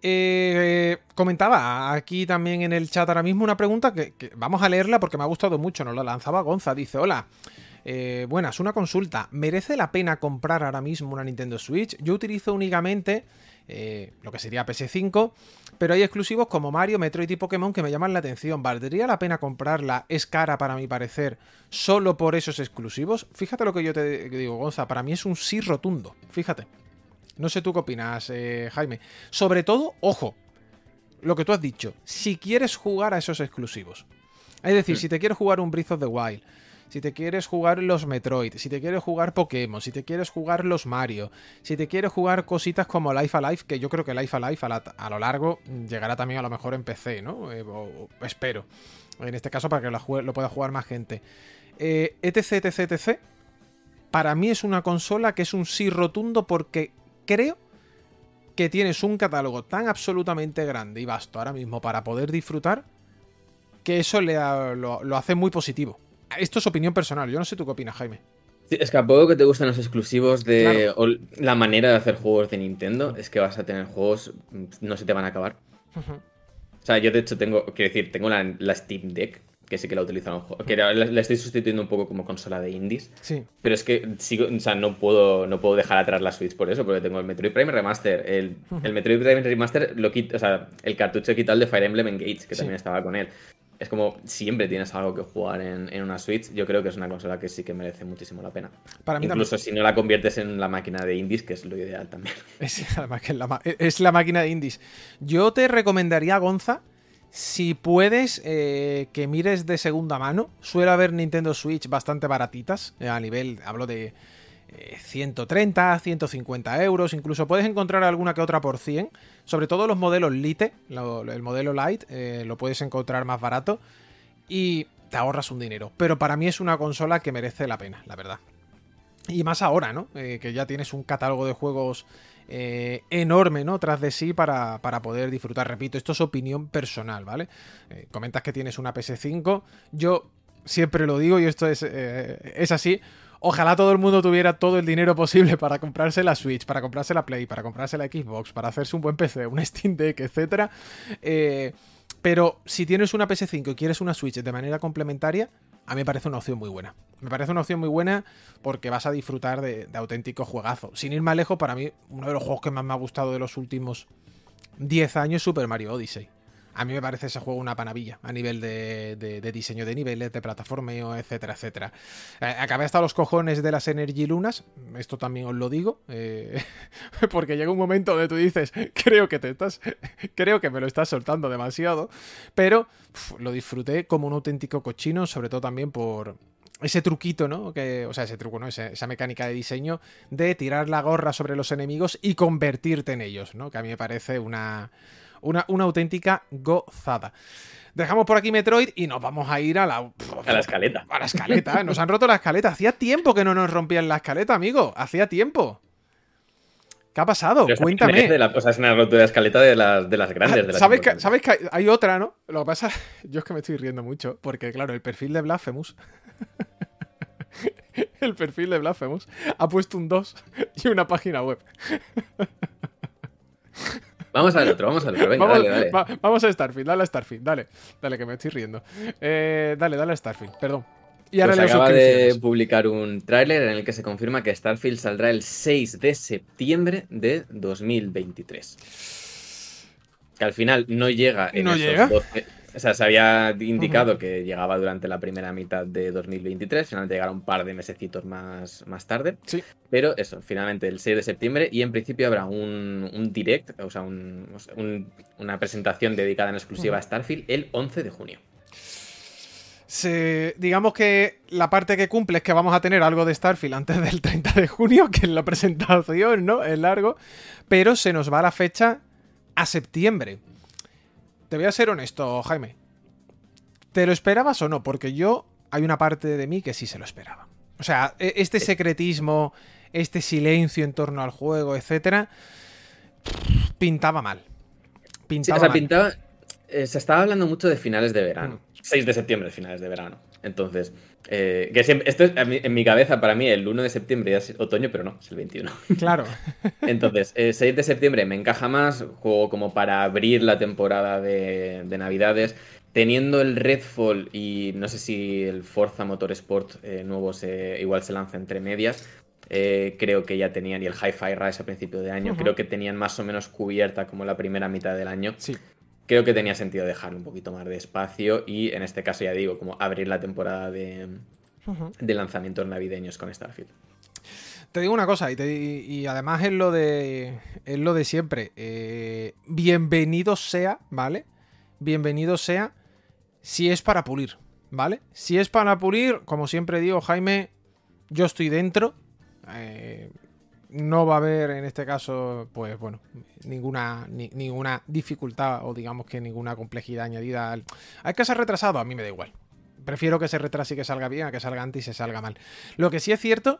Eh, comentaba aquí también en el chat ahora mismo una pregunta que, que vamos a leerla porque me ha gustado mucho. Nos la lanzaba Gonza. Dice: hola. Eh, buenas, una consulta. ¿Merece la pena comprar ahora mismo una Nintendo Switch? Yo utilizo únicamente eh, lo que sería P S cinco, pero hay exclusivos como Mario, Metroid y Pokémon que me llaman la atención. ¿Valdría la pena comprarla? Es cara para mi parecer, solo por esos exclusivos. Fíjate lo que yo te digo, Gonza. Para mí es un sí rotundo. Fíjate. No sé tú qué opinas, eh, Jaime. Sobre todo, ojo, lo que tú has dicho. Si quieres jugar a esos exclusivos. Es decir, Hmm. si te quieres jugar un Breath of the Wild, si te quieres jugar los Metroid, si te quieres jugar Pokémon, si te quieres jugar los Mario, si te quieres jugar cositas como Life Alive, que yo creo que Life Alive a, la- a lo largo llegará también a lo mejor en P C, ¿no? Eh, o- o espero. En este caso para que lo, juegue- lo pueda jugar más gente. Eh, etc, etc, etc. Para mí es una consola que es un sí rotundo porque creo que tienes un catálogo tan absolutamente grande y vasto ahora mismo para poder disfrutar que eso le ha- lo, lo hace muy positivo. Esto es opinión personal, yo no sé tú qué opinas, Jaime. Sí, es que a poco que te gustan los exclusivos de Claro. o la manera de hacer juegos de Nintendo, es que vas a tener juegos, mm, no se te van a acabar. Ujú. O sea, yo de hecho tengo, quiero decir, tengo la, la Steam Deck, que sí que la utilizo en un juego, que la, la estoy sustituyendo un poco como consola de indies, Sí, pero es que sigo, o sea, no puedo, no puedo dejar atrás la Switch por eso, porque tengo el Metroid Prime Remaster, el, Ujú. el Metroid Prime Remaster lo quit- o sea, el cartucho quitado de Fire Emblem Engage, que Sí. también estaba con él. Es como siempre tienes algo que jugar en, en una Switch. Yo creo que es una consola que sí que merece muchísimo la pena. para mí Incluso si no la conviertes en la máquina de indies, que es lo ideal también. también. Es, además que es la, ma- es la máquina de indies. Yo te recomendaría, Gonza, si puedes, eh, que mires de segunda mano. Suele haber Nintendo Switch bastante baratitas, eh, a nivel, hablo de eh, ciento treinta, ciento cincuenta euros, incluso puedes encontrar alguna que otra por cien, sobre todo los modelos Lite, lo- el modelo Lite, eh, lo puedes encontrar más barato y te ahorras un dinero, pero para mí es una consola que merece la pena, la verdad. Y más ahora, ¿no? Eh, que ya tienes un catálogo de juegos eh, enorme, ¿no? Tras de sí para, para poder disfrutar. Repito, esto es opinión personal, ¿vale? Eh, comentas que tienes una P S cinco. Yo siempre lo digo y esto es, eh, es así. Ojalá todo el mundo tuviera todo el dinero posible para comprarse la Switch, para comprarse la Play, para comprarse la Xbox, para hacerse un buen P C, un Steam Deck, etcétera. Eh, pero si tienes una P S cinco y quieres una Switch de manera complementaria, a mí me parece una opción muy buena. Me parece una opción muy buena porque vas a disfrutar de, de auténticos juegazos. Sin ir más lejos, para mí, uno de los juegos que más me ha gustado de los últimos diez años es Super Mario Odyssey. A mí me parece ese juego una panavilla a nivel de, de, de diseño de niveles, de plataformeo, etcétera, etcétera. Eh, acabé hasta los cojones de las Energy Lunas, esto también os lo digo, eh, porque llega un momento donde tú dices, creo que te estás, creo que me lo estás soltando demasiado, pero uf, lo disfruté como un auténtico cochino, sobre todo también por ese truquito, ¿no? Que, o sea, ese truco, ¿no? Esa, esa mecánica de diseño de tirar la gorra sobre los enemigos y convertirte en ellos, ¿no? Que a mí me parece una... Una, una auténtica gozada. Dejamos por aquí Metroid y nos vamos a ir a la... A la escaleta. A la escaleta. Nos han roto la escaleta. Hacía tiempo que no nos rompían la escaleta, amigo. Hacía tiempo. ¿Qué ha pasado? Pero Cuéntame. De la, o sea, es una rotura de escaleta de las, de las grandes. De las ¿Sabes, que, ¿Sabes que hay, hay otra, no? Lo que pasa... Yo es que me estoy riendo mucho. Porque, claro, el perfil de Blasphemous... el perfil de Blasphemous ha puesto un dos y una página web. Vamos al otro, vamos al otro. Venga, vamos, dale, dale. Va, vamos a Starfield, dale a Starfield, dale. Dale, que me estoy riendo. Eh, dale, dale a Starfield, perdón. Y ahora pues leo acaba de suscripciones. publicar un tráiler en el que se confirma que Starfield saldrá el seis de septiembre de dos mil veintitrés. Que al final no llega en ¿No esos llega? doce... O sea, se había indicado uh-huh. que llegaba durante la primera mitad de dos mil veintitrés, finalmente llegará un par de mesecitos más, más tarde. Sí. Pero eso, finalmente el seis de septiembre y en principio habrá un, un direct, o sea, un, un, una presentación dedicada en exclusiva uh-huh. a Starfield el once de junio. Se, digamos que la parte que cumple es que vamos a tener algo de Starfield antes del treinta de junio, que es la presentación, ¿no? Es largo, pero se nos va la fecha a septiembre. Te voy a ser honesto, Jaime. ¿Te lo esperabas o no? Porque yo, hay una parte de mí que sí se lo esperaba. O sea, este secretismo, este silencio en torno al juego, etcétera, pintaba mal. Pintaba sí, o sea, mal. pintaba... Eh, se estaba hablando mucho de finales de verano. Mm. seis de septiembre, finales de verano. Entonces, eh, que siempre, esto es, mí, en mi cabeza, para mí, el uno de septiembre ya es otoño, pero no, es el veintiuno. Claro. Entonces, eh, seis de septiembre me encaja más, juego como para abrir la temporada de, de Navidades. Teniendo el Redfall y no sé si el Forza Motorsport eh, nuevo se, igual se lanza entre medias, eh, creo que ya tenían, y el Hi-Fi Rush a principio de año, uh-huh. creo que tenían más o menos cubierta como la primera mitad del año. Sí. Creo que tenía sentido dejar un poquito más de espacio y en este caso ya digo, como abrir la temporada de, uh-huh. de lanzamientos navideños con Starfield. Te digo una cosa, y, te, y además es lo de, es lo de siempre. Eh, bienvenido sea, ¿vale? Bienvenido sea si es para pulir, ¿vale? Si es para pulir, como siempre digo, Jaime, yo estoy dentro. Eh, no va a haber en este caso, pues bueno, ninguna, ni, ninguna dificultad o digamos que ninguna complejidad añadida. Al... Hay que ser retrasado, a mí me da igual. Prefiero que se retrase y que salga bien a que salga antes y se salga mal. Lo que sí es cierto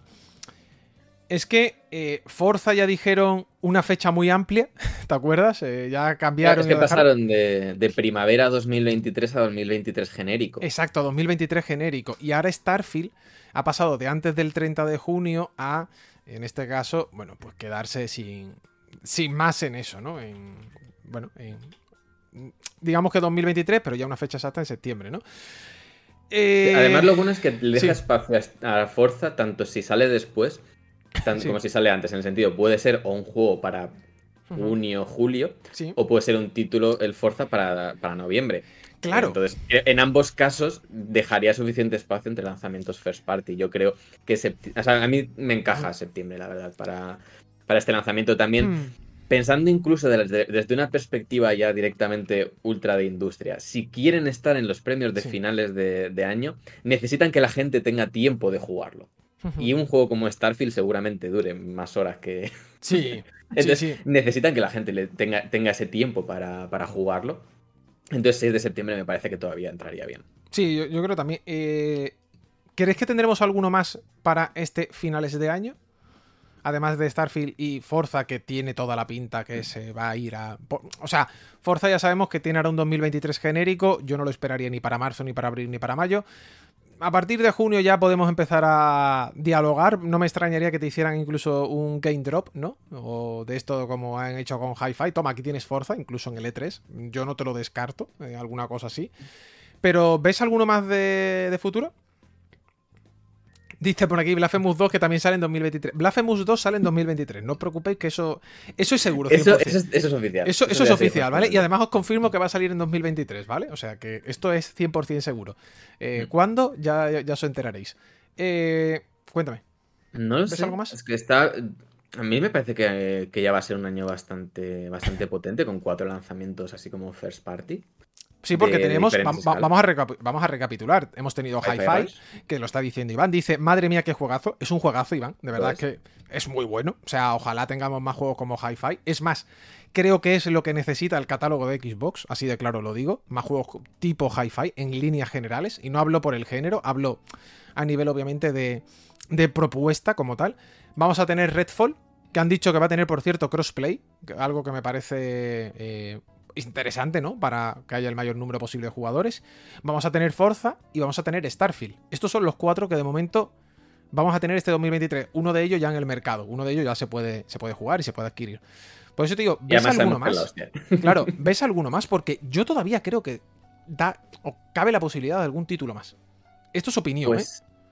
es que eh, Forza ya dijeron una fecha muy amplia, ¿te acuerdas? Eh, ya cambiaron. Claro, es que pasaron de, de primavera dos mil veintitrés a dos mil veintitrés genérico. Exacto, dos mil veintitrés genérico. Y ahora Starfield ha pasado de antes del treinta de junio a, en este caso, bueno, pues quedarse sin, sin más en eso, ¿no? En, bueno, en, digamos que dos mil veintitrés, pero ya una fecha exacta en septiembre, ¿no? Eh... Además, lo bueno es que le deja sí. espacio a Forza, tanto si sale después, tanto sí. como si sale antes, en el sentido, puede ser o un juego para junio, julio, sí. o puede ser un título, el Forza, para, para noviembre. Claro. Entonces, en ambos casos dejaría suficiente espacio entre lanzamientos first party. Yo creo que septi- o sea, a mí me encaja septiembre, la verdad, para, para este lanzamiento. También, mm. pensando incluso desde, desde una perspectiva ya directamente ultra de industria, si quieren estar en los premios de sí. finales de, de año, necesitan que la gente tenga tiempo de jugarlo. Uh-huh. Y un juego como Starfield seguramente dure más horas que... Sí. Entonces, sí, sí. necesitan que la gente le tenga, tenga ese tiempo para, para jugarlo. Entonces, seis de septiembre me parece que todavía entraría bien. Sí, yo, yo creo también. Eh, ¿Crees que tendremos alguno más para este finales de año? Además de Starfield y Forza, que tiene toda la pinta que se va a ir a... O sea, Forza ya sabemos que tiene ahora un dos mil veintitrés genérico. Yo no lo esperaría ni para marzo, ni para abril, ni para mayo. A partir de junio ya podemos empezar a dialogar. No me extrañaría que te hicieran incluso un game drop, ¿no? O de esto como han hecho con Hi-Fi. Toma, aquí tienes Forza, incluso en el E tres. Yo no te lo descarto, eh, alguna cosa así. Pero, ¿ves alguno más de, de futuro? Dice por aquí Blasphemous dos que también sale en dos mil veintitrés. Blasphemous dos sale en dos mil veintitrés. No os preocupéis que eso, eso es seguro. Eso, eso, es, eso es oficial. Eso, eso, eso es oficial, ¿vale? Y además os confirmo que va a salir en dos mil veintitrés, ¿vale? O sea que esto es cien por ciento seguro. Eh, mm. ¿Cuándo? Ya, ya, ya os enteraréis. Eh, cuéntame. No lo ¿Ves sé. algo más? Es que está... A mí me parece que, que ya va a ser un año bastante, bastante potente, con cuatro lanzamientos así como first party. Sí, porque de, tenemos, de va, va, vamos, a recapi- vamos a recapitular. Hemos tenido Hi-Fi, que lo está diciendo Iván. Dice, madre mía, qué juegazo. Es un juegazo, Iván. De verdad que es muy bueno. O sea, ojalá tengamos más juegos como Hi-Fi. Es más, creo que es lo que necesita el catálogo de Xbox. Así de claro lo digo. Más juegos tipo Hi-Fi en líneas generales. Y no hablo por el género, hablo a nivel, obviamente, de, de propuesta como tal. Vamos a tener Redfall, que han dicho que va a tener, por cierto, crossplay. Algo que me parece... Eh, interesante, ¿no? Para que haya el mayor número posible de jugadores. Vamos a tener Forza y vamos a tener Starfield. Estos son los cuatro que de momento vamos a tener este dos mil veintitrés. Uno de ellos ya en el mercado. Uno de ellos ya se puede, se puede jugar y se puede adquirir. Por eso te digo, ¿ves alguno más? Claro, ¿ves alguno más? Porque yo todavía creo que da o cabe la posibilidad de algún título más. Esto es opinión, pues, ¿eh?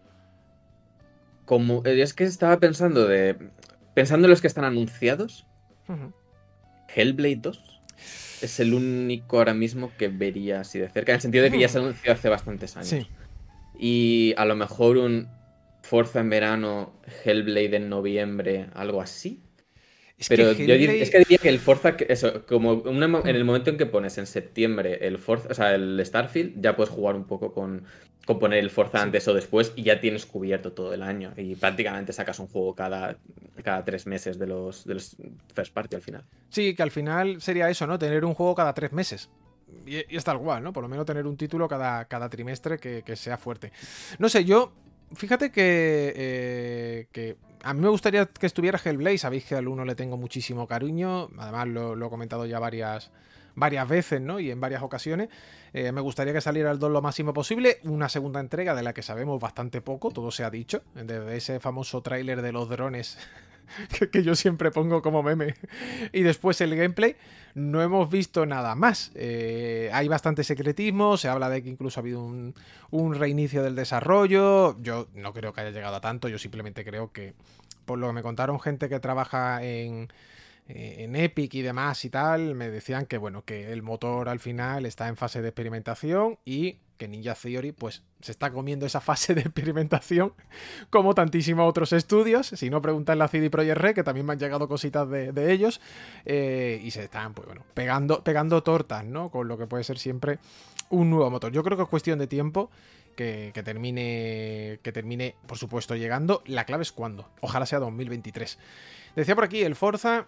Como es que estaba pensando de... Pensando en los que están anunciados. Uh-huh. Hellblade dos. Es el único ahora mismo que vería así de cerca, en el sentido de que ya se anunció hace bastantes años. Sí. Y a lo mejor un Forza en verano, Hellblade en noviembre, algo así. Es Pero Hellblade... yo diría, es que diría que el Forza, eso, como una, en el momento en que pones en septiembre el Forza, o sea, el Starfield, ya puedes jugar un poco con, con poner el Forza sí. antes o después y ya tienes cubierto todo el año. Y prácticamente sacas un juego cada, cada tres meses de los, de los first party al final. Sí, que al final sería eso, ¿no? Tener un juego cada tres meses. Y, y es tal cual, ¿no? Por lo menos tener un título cada, cada trimestre que, que sea fuerte. No sé, yo... Fíjate que, eh, que a mí me gustaría que estuviera Hellblade. Sabéis que al uno le tengo muchísimo cariño. Además lo, lo he comentado ya varias, varias veces, ¿no? Y en varias ocasiones. Eh, me gustaría que saliera el dos lo máximo posible. Una segunda entrega de la que sabemos bastante poco. Todo se ha dicho. Desde ese famoso tráiler de los drones que, que yo siempre pongo como meme. Y después el gameplay. No hemos visto nada más. Eh, hay bastante secretismo. Se habla de que incluso ha habido un, un reinicio del desarrollo. Yo no creo que haya llegado a tanto. Yo simplemente creo que, por lo que me contaron gente que trabaja en, en Epic y demás y tal, me decían que bueno, que el motor al final está en fase de experimentación y que Ninja Theory pues se está comiendo esa fase de experimentación como tantísimos otros estudios. Si no, preguntan a C D Projekt Red, que también me han llegado cositas de, de ellos, eh, y se están pues bueno pegando, pegando tortas, ¿no? Con lo que puede ser siempre un nuevo motor. Yo creo que es cuestión de tiempo que, que termine que termine, por supuesto, llegando. La clave es cuándo. Ojalá sea dos mil veintitrés. Decía por aquí, el Forza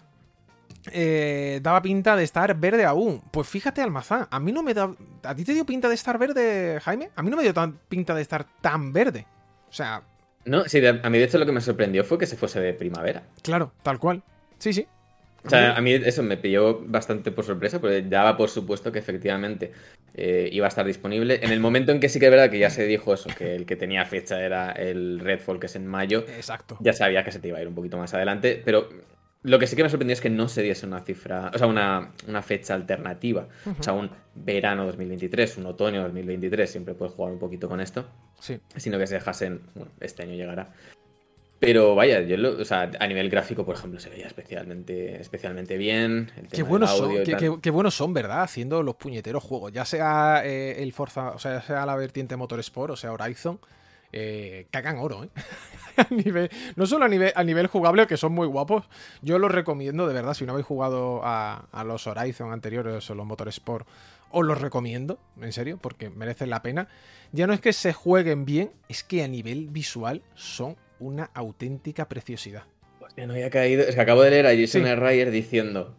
Eh, daba pinta de estar verde aún. Pues fíjate, Almazán, a mí no me da... ¿A ti te dio pinta de estar verde, Jaime? A mí no me dio tan pinta de estar tan verde. O sea... No, sí, a mí de hecho lo que me sorprendió fue que se fuese de primavera. Claro, tal cual. Sí, sí. O sea, a mí eso me pilló bastante por sorpresa, porque daba por supuesto que efectivamente eh, iba a estar disponible. En el momento en que sí que es verdad que ya se dijo eso, que el que tenía fecha era el Redfall, que es en mayo. Exacto. Ya sabía que se te iba a ir un poquito más adelante, pero... Lo que sí que me sorprendió es que no se diese una cifra, o sea, una, una fecha alternativa. Uh-huh. O sea, un verano dos mil veintitrés, un otoño dos mil veintitrés, siempre puedes jugar un poquito con esto. Sí. Sino que se dejasen, bueno, este año llegará. Pero vaya, yo lo, o sea, a nivel gráfico, por ejemplo, se veía especialmente, especialmente bien. El tema qué buenos del audio son, y qué, tal. Qué, qué buenos son, ¿verdad? Haciendo los puñeteros juegos. Ya sea eh, el Forza, o sea, ya sea la vertiente Motorsport, o sea, Horizon. Eh, cagan oro, ¿eh? a nivel, no solo a nivel, a nivel jugable, que son muy guapos. Yo los recomiendo, de verdad. Si no habéis jugado a, a los Horizon anteriores o los Motorsport, os los recomiendo, en serio, porque merecen la pena. Ya no es que se jueguen bien, es que a nivel visual son una auténtica preciosidad. Hostia, no había caído. Es que acabo de leer a Jason Sí. Schreier diciendo...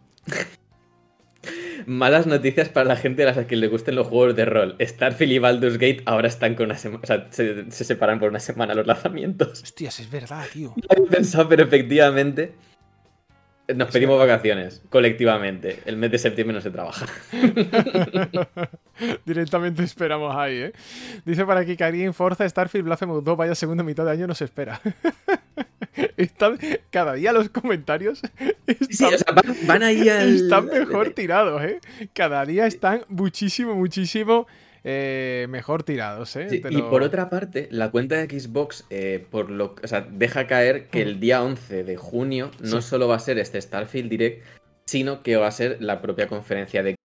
Malas noticias para la gente a las que les gusten los juegos de rol. Starfield y Baldur's Gate ahora están con una semana... O sea, se, se separan por una semana los lanzamientos. Hostias, es verdad, tío. No había pensado, pero efectivamente... Nos Es pedimos verdad. vacaciones, colectivamente. El mes de septiembre no se trabaja. Directamente esperamos ahí, ¿eh? Dice para aquí Karim, Forza, Starfield, Blasphemous dos, vaya segunda mitad de año nos espera. Están, cada día los comentarios están, Sí, o sea, van, van ahí al... están mejor tirados, ¿eh? Cada día están muchísimo, muchísimo eh, mejor tirados, ¿eh? Sí, Te y lo- por otra parte, la cuenta de Xbox eh, por lo, o sea, deja caer que el día once de junio no Sí. solo va a ser este Starfield Direct, sino que va a ser la propia conferencia de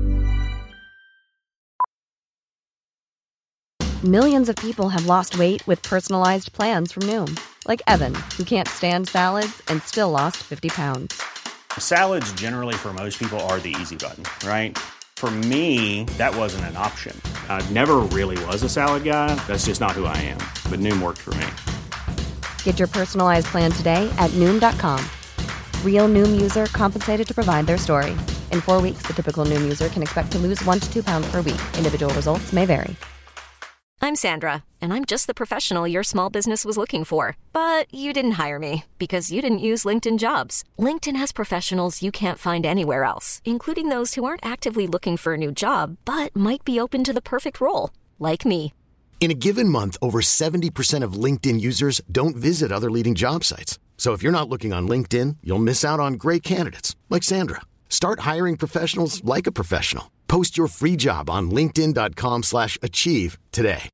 Millions of people have lost weight with personalized plans from Noom. Like Evan, who can't stand salads and still lost fifty pounds. Salads generally for most people are the easy button, right? For me, that wasn't an option. I never really was a salad guy. That's just not who I am. But Noom worked for me. Get your personalized plan today at Noom dot com. Real Noom user compensated to provide their story. In four weeks, the typical Noom user can expect to lose one to two pounds per week. Individual results may vary. I'm Sandra, and I'm just the professional your small business was looking for. But you didn't hire me because you didn't use LinkedIn Jobs. LinkedIn has professionals you can't find anywhere else, including those who aren't actively looking for a new job, but might be open to the perfect role, like me. In a given month, over seventy percent of LinkedIn users don't visit other leading job sites. So if you're not looking on LinkedIn, you'll miss out on great candidates like Sandra. Start hiring professionals like a professional. Post your free job on linkedin dot com slash achieve today.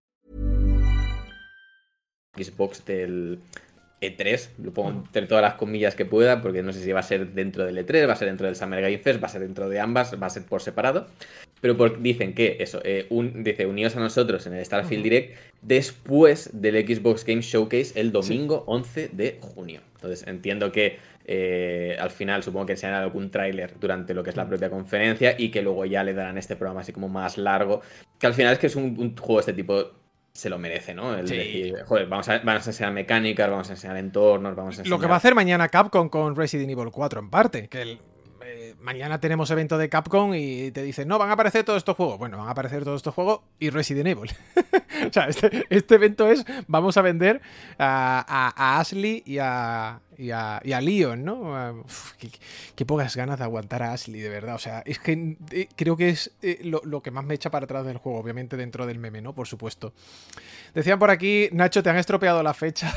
Xbox del E tres, lo pongo entre todas las comillas que pueda, porque no sé si va a ser dentro del E tres, va a ser dentro del Summer Game Fest, va a ser dentro de ambas, va a ser por separado. Pero por, dicen que eso, eh, un, dice, uníos a nosotros en el Starfield Direct después del Xbox Game Showcase el domingo sí. once de junio. Entonces entiendo que eh, al final supongo que enseñarán algún tráiler durante lo que es la propia conferencia y que luego ya le darán este programa así como más largo, que al final es que es un, un juego de este tipo se lo merece, ¿no? El sí. decir, joder, vamos a, vamos a enseñar mecánicas, vamos a enseñar entornos, vamos a enseñar... Lo que va a hacer mañana Capcom con Resident Evil cuatro en parte, que el, eh, mañana tenemos evento de Capcom y te dicen, no, van a aparecer todos estos juegos. Bueno, van a aparecer todos estos juegos y Resident Evil. O sea, este, este evento es, vamos a vender a, a, a Ashley y a, y, a, y a Leon, ¿no? Uf, qué, qué pocas ganas de aguantar a Ashley, de verdad. O sea, es que eh, creo que es eh, lo, lo que más me echa para atrás del juego, obviamente dentro del meme, ¿no? Por supuesto. Decían por aquí, Nacho, te han estropeado la fecha.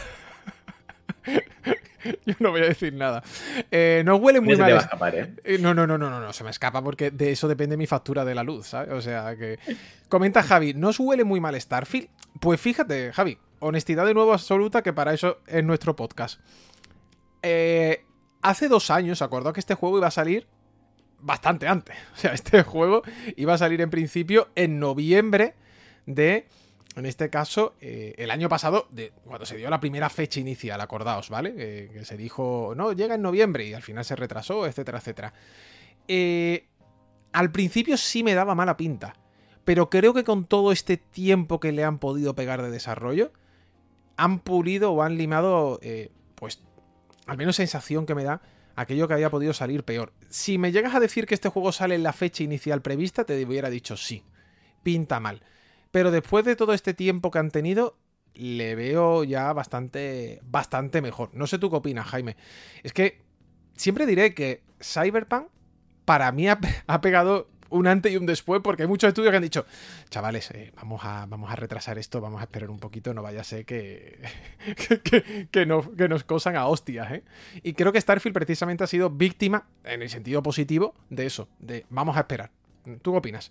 Yo no voy a decir nada. Eh, no huele muy se mal. Te va a escapar, ¿eh? Eh, no, no, no, no, no, no, se me escapa porque de eso depende mi factura de la luz, ¿sabes? O sea que. Comenta Javi, ¿no os huele muy mal Starfield? Pues fíjate, Javi, honestidad de nuevo absoluta, que para eso es nuestro podcast. Eh, hace dos años, acordó que este juego iba a salir bastante antes. O sea, este juego iba a salir en principio en noviembre de. En este caso, eh, el año pasado, de, cuando se dio la primera fecha inicial, acordaos, ¿vale? Eh, que se dijo, no, llega en noviembre y al final se retrasó, etcétera, etcétera. Eh, al principio sí me daba mala pinta, pero creo que con todo este tiempo que le han podido pegar de desarrollo, han pulido o han limado, eh, pues, al menos sensación que me da, aquello que había podido salir peor. Si me llegas a decir que este juego sale en la fecha inicial prevista, te hubiera dicho sí, pinta mal. Pero después de todo este tiempo que han tenido, le veo ya bastante, bastante mejor. No sé tú qué opinas, Jaime. Es que siempre diré que Cyberpunk para mí ha, ha pegado un antes y un después, porque hay muchos estudios que han dicho, chavales, eh, vamos, a, vamos a retrasar esto, vamos a esperar un poquito, no vaya a ser que, que, que, que, no, que nos cosan a hostias, ¿eh? Y creo que Starfield precisamente ha sido víctima, en el sentido positivo, de eso, de vamos a esperar. ¿Tú qué opinas?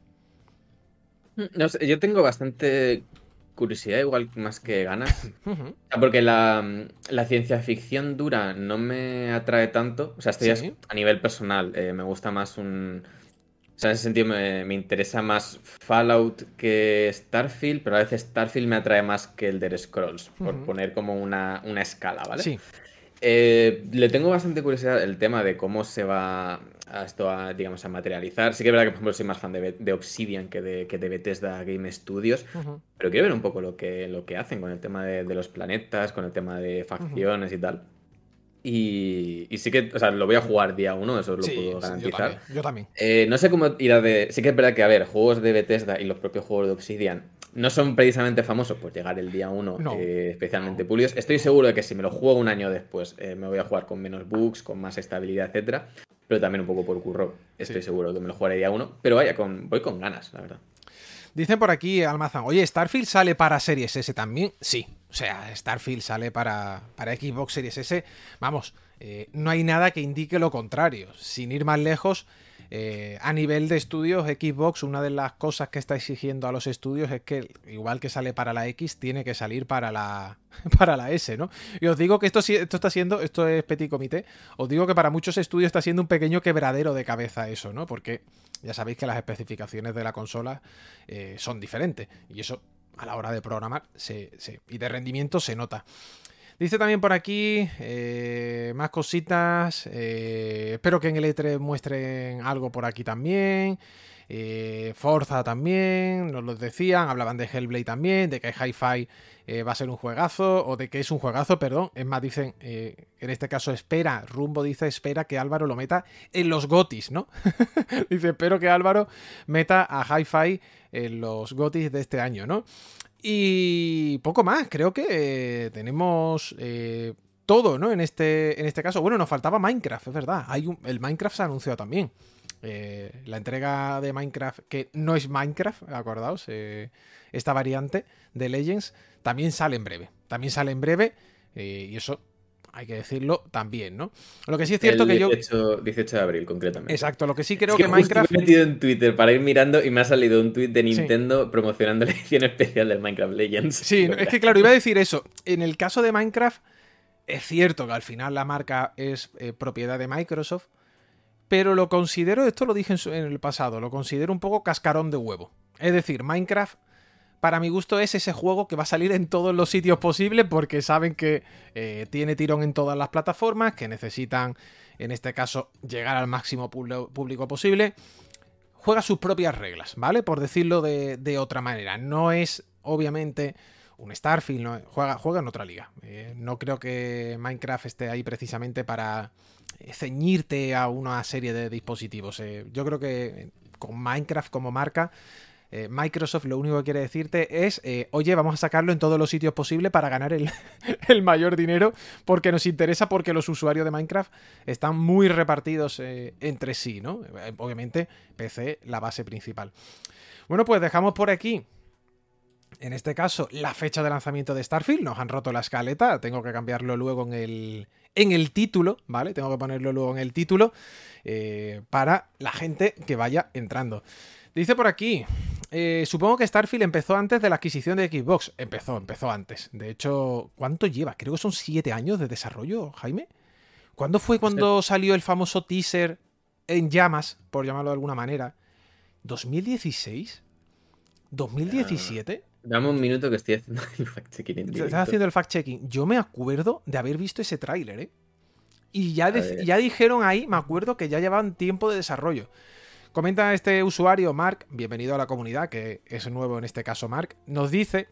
No sé, yo tengo bastante curiosidad, igual más que ganas. Uh-huh. Porque la, la ciencia ficción dura no me atrae tanto. O sea, esto ya ¿Sí? es a nivel personal. Eh, me gusta más un... O sea, en ese sentido me, me interesa más Fallout que Starfield, pero a veces Starfield me atrae más que el de Scrolls, uh-huh. por poner como una, una escala, ¿vale? Sí. Eh, le tengo bastante curiosidad el tema de cómo se va a esto a, digamos, a materializar. Sí que es verdad que, por ejemplo, soy más fan de, de Obsidian que de, que de Bethesda Game Studios, uh-huh. pero quiero ver un poco lo que, lo que hacen con el tema de, de los planetas, con el tema de facciones uh-huh. y tal. Y, y sí que, o sea, lo voy a jugar día uno, eso lo sí, puedo garantizar. Yo también. Yo también. Eh, no sé cómo irá de... Sí que es verdad que, a ver, juegos de Bethesda y los propios juegos de Obsidian no son precisamente famosos por llegar el día uno, no. eh, especialmente no. pulidos. Estoy seguro de que si me lo juego un año después, eh, me voy a jugar con menos bugs, con más estabilidad, etcétera. Pero también un poco por curro. Estoy sí. seguro que me lo jugaré día uno. Pero vaya, con, voy con ganas, la verdad. Dicen por aquí, Almazán, oye, ¿Starfield sale para Series S también? Sí. O sea, Starfield sale para, para Xbox Series S. Vamos, eh, no hay nada que indique lo contrario. Sin ir más lejos, eh, a nivel de estudios, Xbox, una de las cosas que está exigiendo a los estudios es que, igual que sale para la X, tiene que salir para la, para la S, ¿no? Y os digo que esto, esto está siendo, esto es petit comité, os digo que para muchos estudios está siendo un pequeño quebradero de cabeza eso, ¿no? Porque ya sabéis que las especificaciones de la consola eh, son diferentes, y eso a la hora de programar se, se, y de rendimiento se nota. Dice también por aquí eh, más cositas. Eh, espero que en el E tres muestren algo por aquí también. Eh, Forza también, nos lo decían. Hablaban de Hellblade también, de que Hi-Fi eh, va a ser un juegazo, o de que es un juegazo, perdón. Es más, dicen, eh, en este caso espera, Rumbo dice, espera que Álvaro lo meta en los GOTYs, ¿no? Dice, espero que Álvaro meta a Hi-Fi en los GOTYs de este año, ¿no? Y poco más, creo que eh, tenemos eh, todo, ¿no? En este, en este caso. Bueno, nos faltaba Minecraft, es verdad. Hay un, el Minecraft se ha anunciado también. Eh, la entrega de Minecraft, que no es Minecraft, acordaos, eh, esta variante de Legends, también sale en breve. También sale en breve, eh, y eso hay que decirlo también, ¿no? Lo que sí es cierto el que yo... dieciocho de abril, concretamente. Exacto, lo que sí creo es que, que Minecraft... Me he metido en Twitter para ir mirando y me ha salido un tweet de Nintendo sí. promocionando la edición especial del Minecraft Legends. Sí, es que claro, iba a decir eso. En el caso de Minecraft, es cierto que al final la marca es eh, propiedad de Microsoft, pero lo considero, esto lo dije en, su, en el pasado, lo considero un poco cascarón de huevo. Es decir, Minecraft, para mi gusto, es ese juego que va a salir en todos los sitios posibles porque saben que eh, tiene tirón en todas las plataformas, que necesitan, en este caso, llegar al máximo público posible. Juega sus propias reglas, ¿vale? Por decirlo de, de otra manera. No es, obviamente, un Starfield, no, juega, juega en otra liga. Eh, no creo que Minecraft esté ahí precisamente para ceñirte a una serie de dispositivos. Eh, yo creo que con Minecraft como marca... Eh, Microsoft lo único que quiere decirte es eh, oye, vamos a sacarlo en todos los sitios posibles para ganar el, el mayor dinero, porque nos interesa, porque los usuarios de Minecraft están muy repartidos eh, entre sí, ¿no? Eh, obviamente P C, la base principal. Bueno, pues dejamos por aquí, en este caso, la fecha de lanzamiento de Starfield. Nos han roto la escaleta, tengo que cambiarlo luego en el, en el título, ¿vale? Tengo que ponerlo luego en el título eh, para la gente que vaya entrando. Dice por aquí, eh, supongo que Starfield empezó antes de la adquisición de Xbox. Empezó, empezó antes. De hecho, ¿cuánto lleva? Creo que son siete años de desarrollo, Jaime. ¿Cuándo fue cuando salió el famoso teaser en llamas, por llamarlo de alguna manera? ¿dos mil dieciséis? ¿dos mil diecisiete? Dame un minuto que estoy haciendo el fact-checking. Estás haciendo el fact-checking. Yo me acuerdo de haber visto ese tráiler, ¿eh? Y ya, de, ya dijeron ahí, me acuerdo que ya llevaban tiempo de desarrollo. Comenta este usuario, Mark, bienvenido a la comunidad, que es nuevo en este caso, Mark, nos dice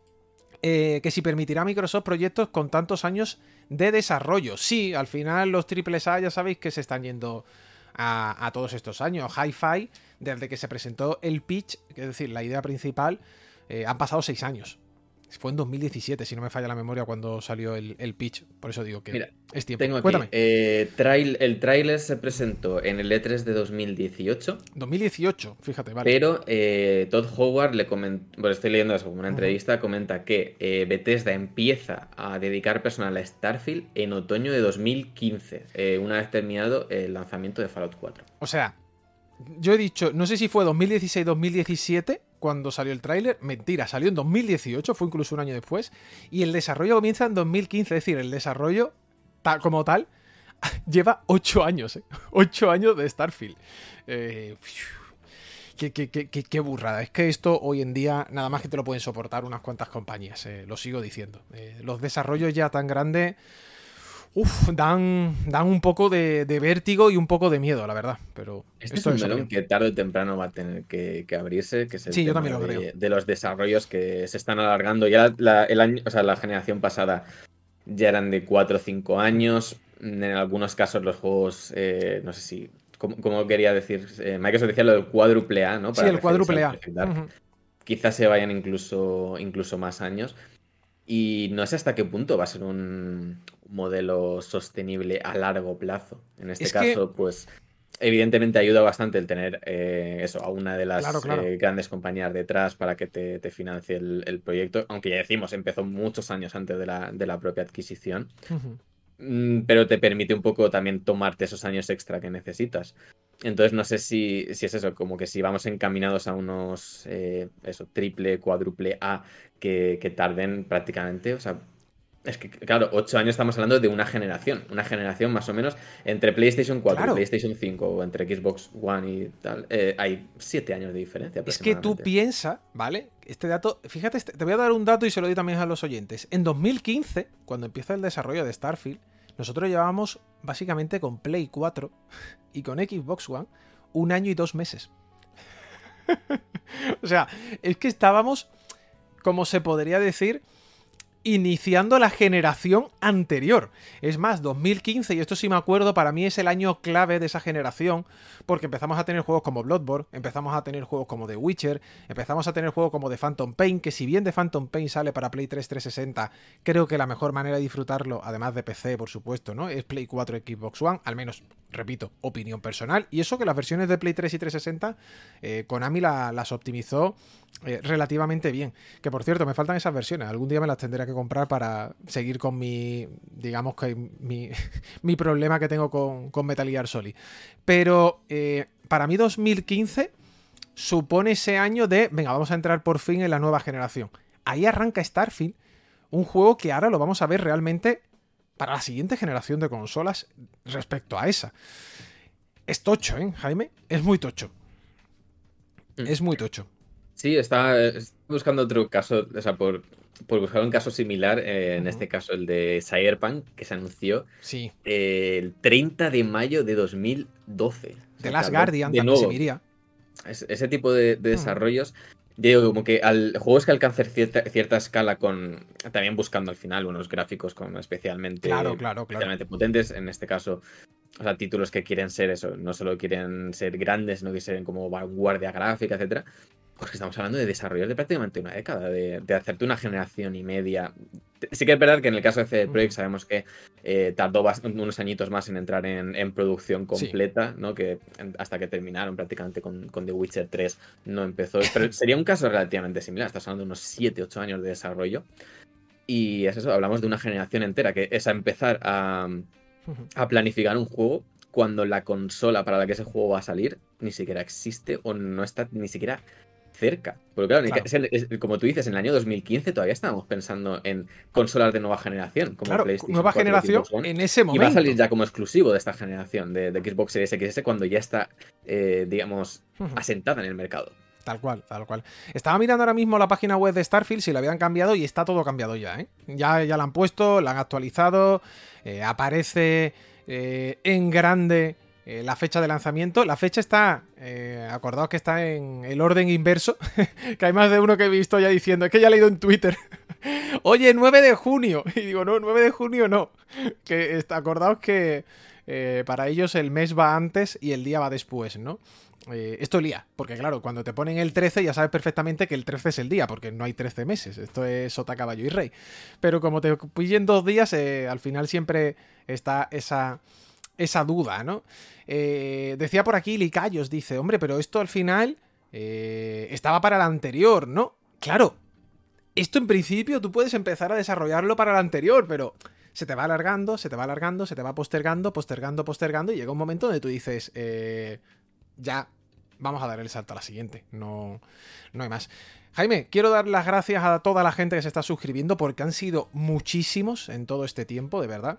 eh, que si permitirá a Microsoft proyectos con tantos años de desarrollo. Sí, al final los triple A ya sabéis que se están yendo a, a todos estos años. Hi-Fi, desde que se presentó el pitch, es decir, la idea principal, eh, han pasado seis años. Fue en dos mil diecisiete, si no me falla la memoria, cuando salió el, el pitch. Por eso digo que Mira, es tiempo. Tengo aquí, Cuéntame. Eh, trail, el tráiler se presentó en el E tres de dos mil dieciocho. dos mil dieciocho, fíjate, vale. Pero eh, Todd Howard le comentó, bueno, estoy leyendo eso como una entrevista, uh-huh. comenta que eh, Bethesda empieza a dedicar personal a Starfield en otoño de dos mil quince, eh, una vez terminado el lanzamiento de Fallout cuatro. O sea, yo he dicho, no sé si fue dos mil dieciséis dos mil diecisiete cuando salió el tráiler. Mentira, salió en dos mil dieciocho, fue incluso un año después. Y el desarrollo comienza en dos mil quince, es decir, el desarrollo tal, como tal lleva ocho años, ¿eh? ocho años de Starfield. Eh, qué, qué, qué, qué, qué burrada. Es que esto hoy en día nada más que te lo pueden soportar unas cuantas compañías, eh, lo sigo diciendo. Eh, los desarrollos ya tan grandes... Uf, dan, dan un poco de, de vértigo y un poco de miedo, la verdad. Pero este esto es un melón que tarde o temprano va a tener que, que abrirse, que es el sí, tema yo también lo de, creo. de los desarrollos que se están alargando. Ya la, el año, o sea, la generación pasada ya eran de cuatro o cinco años. En algunos casos los juegos, eh, no sé si, ¿cómo, cómo quería decir? Eh, Microsoft decía lo del cuádruple A, ¿no? Para sí, el cuádruple A. Uh-huh. Quizás se vayan incluso, incluso más años. Y no sé hasta qué punto va a ser un modelo sostenible a largo plazo. En este es caso, que... pues evidentemente ayuda bastante el tener eh, eso, a una de las Claro, claro. eh, grandes compañías detrás para que te, te financie el, el proyecto, aunque ya decimos, empezó muchos años antes de la, de la propia adquisición. Ujú. Mm, pero te permite un poco también tomarte esos años extra que necesitas. Entonces no sé si, si es eso, como que si vamos encaminados a unos, eh, eso, triple, cuádruple A, que, que tarden prácticamente, o sea, es que, claro, ocho años estamos hablando de una generación, una generación más o menos, entre PlayStation cuatro Claro. y PlayStation cinco, o entre Xbox One y tal, eh, hay siete años de diferencia Es que tú aproximadamente. piensas, ¿vale? Este dato, fíjate, este- te voy a dar un dato y se lo doy también a los oyentes. En dos mil quince, cuando empieza el desarrollo de Starfield, nosotros llevábamos básicamente con Play cuatro y con Xbox One un año y dos meses. O sea, es que estábamos, como se podría decir, iniciando la generación anterior. Es más, dos mil quince, y esto sí me acuerdo, para mí es el año clave de esa generación, porque empezamos a tener juegos como Bloodborne, empezamos a tener juegos como The Witcher, empezamos a tener juegos como The Phantom Pain, que si bien The Phantom Pain sale para Play tres trescientos sesenta, creo que la mejor manera de disfrutarlo, además de P C, por supuesto, ¿no? Es Play cuatro y Xbox One, al menos, repito, opinión personal, y eso que las versiones de Play tres y trescientos sesenta, eh, Konami la, las optimizó eh, relativamente bien. Que por cierto, me faltan esas versiones, algún día me las tendré que comprar para seguir con mi, digamos que mi, mi problema que tengo con, con Metal Gear Solid. Pero eh, para mí dos mil quince supone ese año de, venga, vamos a entrar por fin en la nueva generación. Ahí arranca Starfield, un juego que ahora lo vamos a ver realmente para la siguiente generación de consolas respecto a esa. Es tocho, ¿eh, Jaime? Es muy tocho. Mm. Es muy tocho. Sí, estaba estaba buscando otro caso, o sea, por, por buscar un caso similar, eh, en Ujú. este caso el de Cyberpunk, que se anunció Sí. eh, el treinta de mayo de dos mil doce. O The sea, Last tardó Guardian de también se nuevo. miría. Es- ese tipo de, de Ujú. desarrollos, ya digo, como que al juegos que alcancen cierta, cierta escala con, también buscando al final unos gráficos con especialmente, Claro, claro, claro. especialmente potentes, en este caso, o sea, títulos que quieren ser eso, no solo quieren ser grandes, no que ser como vanguardia gráfica, etcétera. Pues que estamos hablando de desarrollos de prácticamente una década, de, de hacerte una generación y media. Sí que es verdad que en el caso de C D Projekt sabemos que eh, tardó bast- unos añitos más en entrar en, en producción Sí. completa, ¿no? Que en- hasta que terminaron prácticamente con, con The Witcher tres no empezó. Pero sería un caso relativamente similar, estás hablando de unos siete ocho años de desarrollo. Y es eso, hablamos de una generación entera, que es a empezar a, Ujú. a planificar un juego cuando la consola para la que ese juego va a salir ni siquiera existe o no está ni siquiera cerca. Porque claro, Claro. es el- es- como tú dices, en el año dos mil quince todavía estábamos pensando en consolas de nueva generación, como Claro, PlayStation nueva cuatro y generación Xbox One. en ese Y va a momento. salir ya como exclusivo de esta generación de, de Xbox Series X S cuando ya está, eh, digamos, Ujú. asentada en el mercado. Tal cual, tal cual. Estaba mirando ahora mismo la página web de Starfield, si la habían cambiado, y está todo cambiado ya, ¿eh? Ya, ya la han puesto, la han actualizado, eh, aparece eh, en grande eh, la fecha de lanzamiento. La fecha está, eh, acordaos que está en el orden inverso, que hay más de uno que he visto ya diciendo, es que ya he leído en Twitter, oye, nueve de junio, y digo, no, nueve de junio no, que está, acordaos que eh, para ellos el mes va antes y el día va después, ¿no? Eh, esto lía, porque claro, cuando te ponen el trece ya sabes perfectamente que el trece es el día, porque no hay trece meses, esto es sota, caballo y rey. Pero como te pillen dos días, eh, al final siempre está esa, esa duda, ¿no? Eh, decía por aquí Licayos, dice, hombre, pero esto al final eh, estaba para el anterior, ¿no? Claro, esto en principio tú puedes empezar a desarrollarlo para el anterior, pero se te va alargando, se te va alargando, se te va postergando, postergando, postergando, y llega un momento donde tú dices, eh, ya vamos a dar el salto a la siguiente, no, no hay más. Jaime, quiero dar las gracias a toda la gente que se está suscribiendo, porque han sido muchísimos en todo este tiempo, de verdad.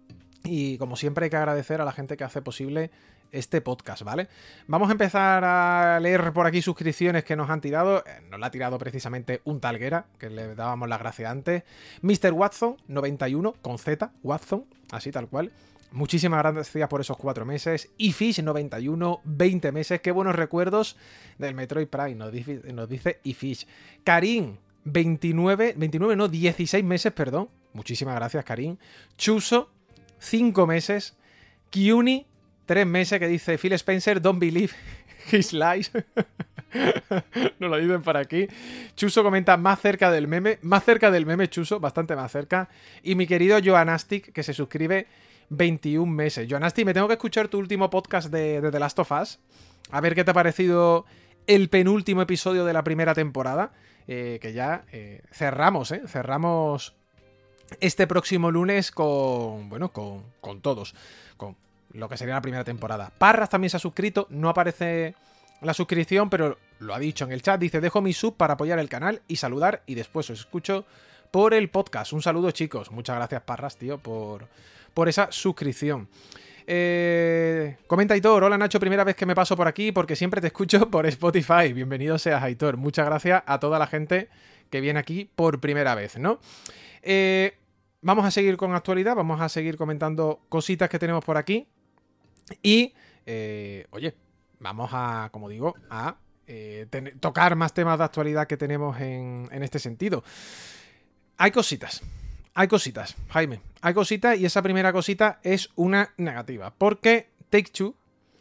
Y como siempre hay que agradecer a la gente que hace posible este podcast, ¿vale? Vamos a empezar a leer por aquí suscripciones que nos han tirado. Eh, Nos la ha tirado precisamente un talguera, que le dábamos las gracias antes. mister Watson, noventa y uno, con Z, Watson, así tal cual. Muchísimas gracias por esos cuatro meses. Ifish, noventa y uno, veinte meses. Qué buenos recuerdos del Metroid Prime, nos dice, nos dice Ifish. Karim, veintinueve, veintinueve no, dieciséis meses, perdón. Muchísimas gracias, Karim. Chuso, cinco meses. Kyuni, tres meses, que dice Phil Spencer, don't believe his lies. Nos lo dicen por aquí. Chuso comenta más cerca del meme. Más cerca del meme, Chuso, bastante más cerca. Y mi querido Joanastic, que se suscribe. veintiún meses. Joanasti, me tengo que escuchar tu último podcast de, de The Last of Us. A ver qué te ha parecido el penúltimo episodio de la primera temporada. Eh, que ya eh, cerramos, ¿eh? Cerramos este próximo lunes con, bueno, con, con todos. Con lo que sería la primera temporada. Parras también se ha suscrito. No aparece la suscripción, pero lo ha dicho en el chat. Dice, dejo mi sub para apoyar el canal y saludar y después os escucho por el podcast. Un saludo, chicos. Muchas gracias, Parras, tío, por, por esa suscripción. Eh, comenta Aitor, hola Nacho, primera vez que me paso por aquí porque siempre te escucho por Spotify. Bienvenido seas, Aitor. Muchas gracias a toda la gente que viene aquí por primera vez, ¿no? Eh, vamos a seguir con actualidad, vamos a seguir comentando cositas que tenemos por aquí. Y, eh, oye, vamos a, como digo, a eh, ten- tocar más temas de actualidad que tenemos en, en este sentido. Hay cositas. Hay cositas, Jaime, hay cositas y esa primera cosita es una negativa, porque Take-Two,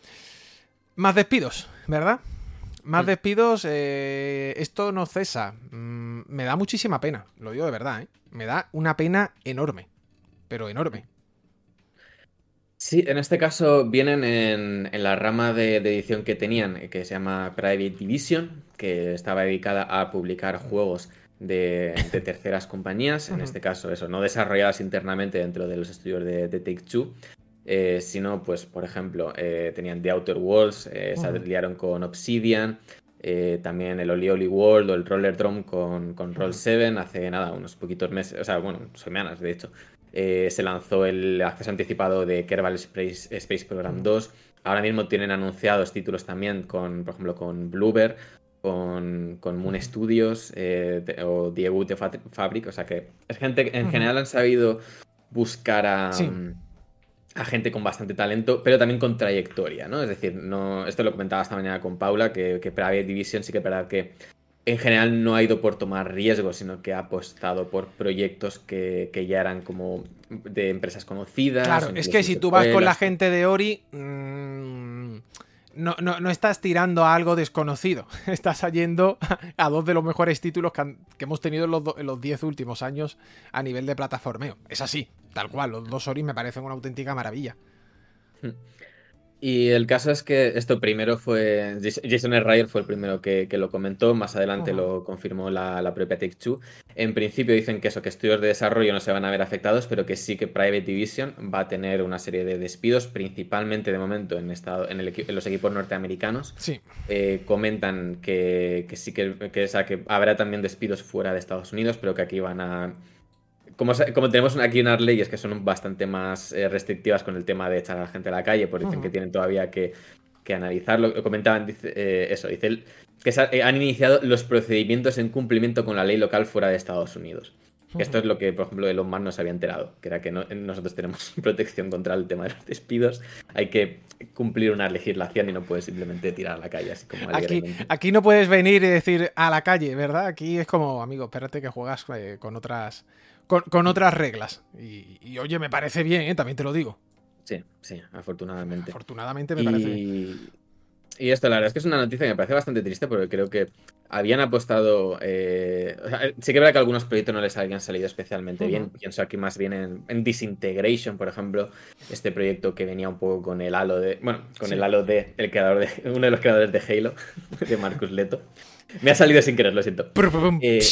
más despidos, ¿verdad? Más Mm. despidos, eh, esto no cesa, mm, me da muchísima pena, lo digo de verdad, ¿eh? Me da una pena enorme, pero enorme. Sí, en este caso vienen en, en la rama de, de edición que tenían, eh, que se llama Private Division, que estaba dedicada a publicar juegos de, de terceras compañías, en Ujú. este caso eso, no desarrolladas internamente dentro de los estudios de, de Take-Two, eh, sino, pues, por ejemplo, eh, tenían The Outer Worlds, eh, se Ujú. aliaron con Obsidian, eh, también el Oli Oli World o el Roller Drum con, con Roll siete, hace nada, unos poquitos meses, o sea, bueno, semanas de hecho. Eh, se lanzó el acceso anticipado de Kerbal Space, Space Program dos. Ahora mismo tienen anunciados títulos también, con, por ejemplo, con Bloober, con, con Moon Studios eh, de- o Diego de Fat- Fabric. O sea que es gente que en Ujú. general han sabido buscar a, Sí. a gente con bastante talento, pero también con trayectoria, ¿no? Es decir, no, esto lo comentaba esta mañana con Paula, que, que Private Division sí que es verdad que en general no ha ido por tomar riesgos, sino que ha apostado por proyectos que, que ya eran como de empresas conocidas. Claro, o es incluso que si tú vas con la secuelas. gente de Ori, mmm, no, no, no estás tirando a algo desconocido. Estás yendo a dos de los mejores títulos que, han- que hemos tenido en los, do- en los diez últimos años a nivel de plataformeo. Es así, tal cual. Los dos Ori me parecen una auténtica maravilla. Y el caso es que esto primero fue. Jas- Jason Schreier fue el primero que, que lo comentó, más adelante Ujú. lo confirmó la, la propia Take-Two. En principio dicen que eso, que estudios de desarrollo no se van a ver afectados, pero que sí que Private Division va a tener una serie de despidos, principalmente de momento en, estado, en, el equi- en los equipos norteamericanos. Sí. Eh, comentan que, que sí que, que, o sea, que habrá también despidos fuera de Estados Unidos, pero que aquí van a. Como, sa- como tenemos aquí unas leyes que son bastante más eh, restrictivas con el tema de echar a la gente a la calle, pues dicen Ujú. que tienen todavía que, que analizarlo. Lo comentaban, dice, eh, eso, dice el- que se ha- eh, han iniciado los procedimientos en cumplimiento con la ley local fuera de Estados Unidos. Que Esto es lo que, por ejemplo, Elon Musk no se había enterado, que era que no- nosotros tenemos protección contra el tema de los despidos. Hay que cumplir una legislación y no puedes simplemente tirar a la calle así como Aquí, alegremente. aquí no puedes venir y decir a la calle, ¿verdad? Aquí es como, amigo, espérate que juegas eh, con otras con, con otras reglas. Y, y, oye, me parece bien, ¿eh? También te lo digo. Sí, sí, afortunadamente. Afortunadamente me parece bien. Y, y esto, la verdad es que es una noticia que me parece bastante triste porque creo que habían apostado. Eh, o sea, sí que es verdad que algunos proyectos no les habían salido especialmente bien. Ujú. Pienso aquí más bien en, en Disintegration, por ejemplo. Este proyecto que venía un poco con el halo de. Bueno, con Sí. el halo de, el creador de. Uno de los creadores de Halo, de Marcus Leto. Me ha salido sin querer, lo siento. Prum, pum, pum. Eh,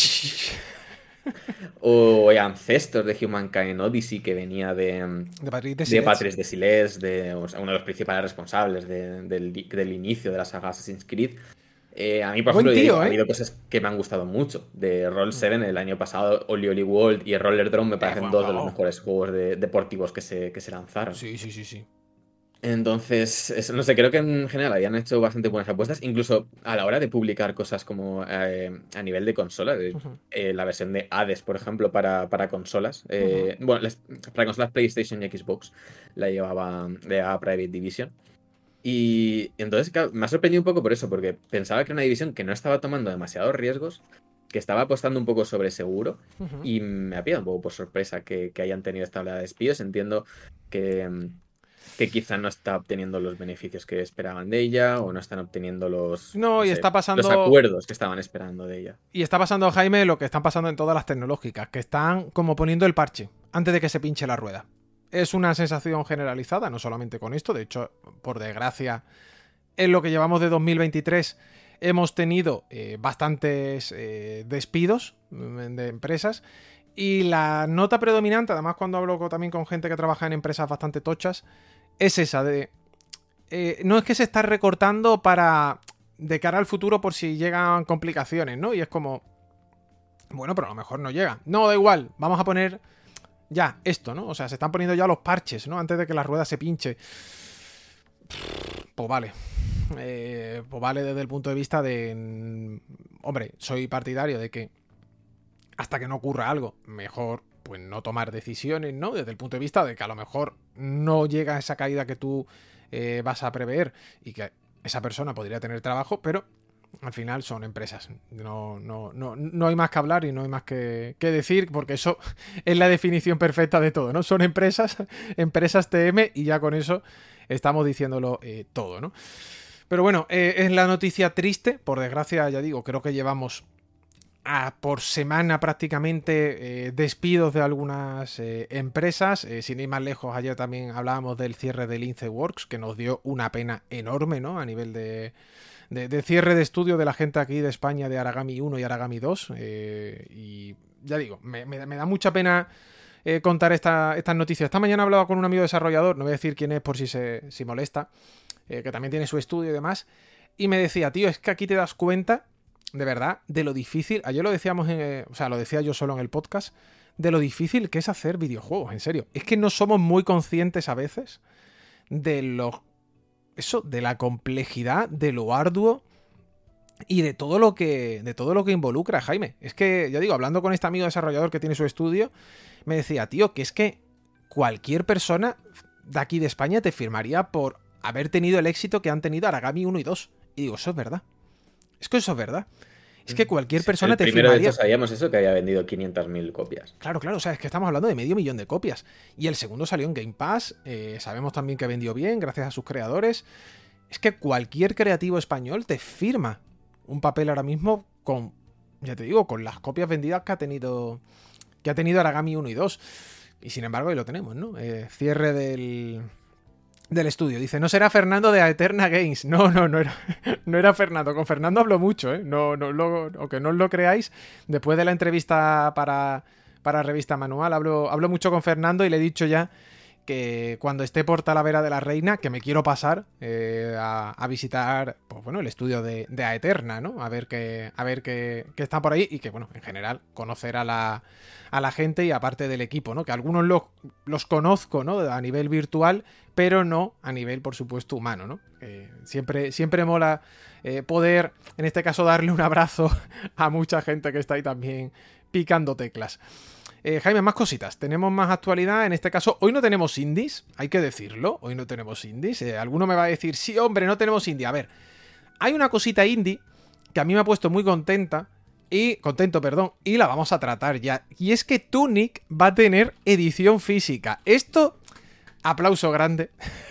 O Ancestors de Humankind Odyssey, que venía de. De Patrick De Desilets. Patrice Desilets, de o sea, uno de los principales responsables de- del, del inicio de la saga Assassin's Creed. Eh, a mí, por Buen ejemplo, tío, digo, ha ¿eh? habido cosas que me han gustado mucho. De Roll siete el año pasado, Oli Oli World y el Roller Drum me parecen buen dos de los juego. mejores juegos de- deportivos que se, que se lanzaron. Sí, sí, sí, sí. Entonces, eso, no sé, creo que en general habían hecho bastante buenas apuestas, incluso a la hora de publicar cosas como eh, a nivel de consola, de- Ujú. eh, la versión de Hades, por ejemplo, para, para consolas, eh, bueno, las- para consolas PlayStation y Xbox, la llevaba, la llevaba Private Division. Y entonces, claro, me ha sorprendido un poco por eso, porque pensaba que era una división que no estaba tomando demasiados riesgos, que estaba apostando un poco sobre seguro, Ujú. y me ha pillado un poco por sorpresa que, que hayan tenido esta oleada de despidos. Entiendo que, mm, que quizá no está obteniendo los beneficios que esperaban de ella, o no están obteniendo los, No, y sé, está pasando- los acuerdos que estaban esperando de ella. Y está pasando, Jaime, lo que están pasando en todas las tecnológicas, que están como poniendo el parche antes de que se pinche la rueda. Es una sensación generalizada, no solamente con esto. De hecho, por desgracia, en lo que llevamos de dos mil veintitrés hemos tenido eh, bastantes eh, despidos de empresas. Y la nota predominante, además cuando hablo también con gente que trabaja en empresas bastante tochas, es esa de... Eh, no es que se está recortando para... de cara al futuro por si llegan complicaciones, ¿no? Y es como... bueno, pero a lo mejor no llega. No, da igual, vamos a poner ya esto, ¿no? O sea, se están poniendo ya los parches, ¿no? Antes de que la rueda se pinche. Pues vale. Eh, pues vale desde el punto de vista de... hombre, soy partidario de que hasta que no ocurra algo, mejor pues no tomar decisiones, ¿no? Desde el punto de vista de que a lo mejor no llega esa caída que tú eh, vas a prever y que esa persona podría tener trabajo, pero al final son empresas. No, no, no, no hay más que hablar y no hay más que, que decir, porque eso es la definición perfecta de todo, ¿no? Son empresas, empresas T M, y ya con eso estamos diciéndolo eh, todo, ¿no? Pero bueno, eh, es la noticia triste, por desgracia, ya digo, creo que llevamos a por semana prácticamente eh, despidos de algunas eh, empresas. Eh, sin ir más lejos, ayer también hablábamos del cierre de Lince Works, que nos dio una pena enorme, ¿no? A nivel de, de, de cierre de estudio de la gente aquí de España, de Aragami uno y Aragami dos. Eh, y ya digo, me, me, me da mucha pena eh, contar esta, estas noticias. Esta mañana hablaba con un amigo desarrollador, no voy a decir quién es por si se si molesta, eh, que también tiene su estudio y demás, y me decía, tío, es que aquí te das cuenta de verdad, de lo difícil, ayer lo decíamos, en, eh, o sea, lo decía yo solo en el podcast, de lo difícil que es hacer videojuegos, en serio. Es que no somos muy conscientes a veces de lo, eso, de la complejidad, de lo arduo y de todo lo que, de todo lo que involucra, Jaime. Es que, ya digo, hablando con este amigo desarrollador que tiene su estudio, me decía, tío, que es que cualquier persona de aquí de España te firmaría por haber tenido el éxito que han tenido Aragami uno y dos. Y digo, eso es verdad. Es que eso es verdad. Es que cualquier persona el te primero firmaría... de hecho sabíamos eso, que había vendido quinientas mil copias. Claro, claro, o sea, es que estamos hablando de medio millón de copias. Y el segundo salió en Game Pass, eh, sabemos también que vendió bien, gracias a sus creadores. Es que cualquier creativo español te firma un papel ahora mismo con, ya te digo, con las copias vendidas que ha tenido que ha tenido Aragami uno y dos. Y sin embargo, ahí lo tenemos, ¿no? Eh, cierre del... del estudio. Dice, no será Fernando de Aeterna Games. No, no, no era, no era Fernando. Con Fernando hablo mucho, ¿eh? No, no, lo, aunque no os lo creáis, después de la entrevista para, para Revista Manual, hablo, hablo mucho con Fernando y le he dicho ya que cuando esté por Talavera de la Reina, que me quiero pasar eh, a, a visitar, pues bueno, el estudio de, de Aeterna, ¿no? A ver qué, a ver qué, qué está por ahí y que, bueno, en general, conocer a la, a la gente y aparte del equipo, ¿no? Que algunos los, los conozco, ¿no? A nivel virtual, pero no a nivel, por supuesto, humano, ¿no? Eh, siempre, siempre mola eh, poder, en este caso, darle un abrazo a mucha gente que está ahí también picando teclas. Eh, Jaime, más cositas. Tenemos más actualidad. En este caso, hoy no tenemos indies, hay que decirlo. Hoy no tenemos indies. Eh, alguno me va a decir, sí, hombre, no tenemos indie. A ver, hay una cosita indie que a mí me ha puesto muy contenta. Y, contento, perdón, y la vamos a tratar ya. Y es que Tunic va a tener edición física. Esto, aplauso grande.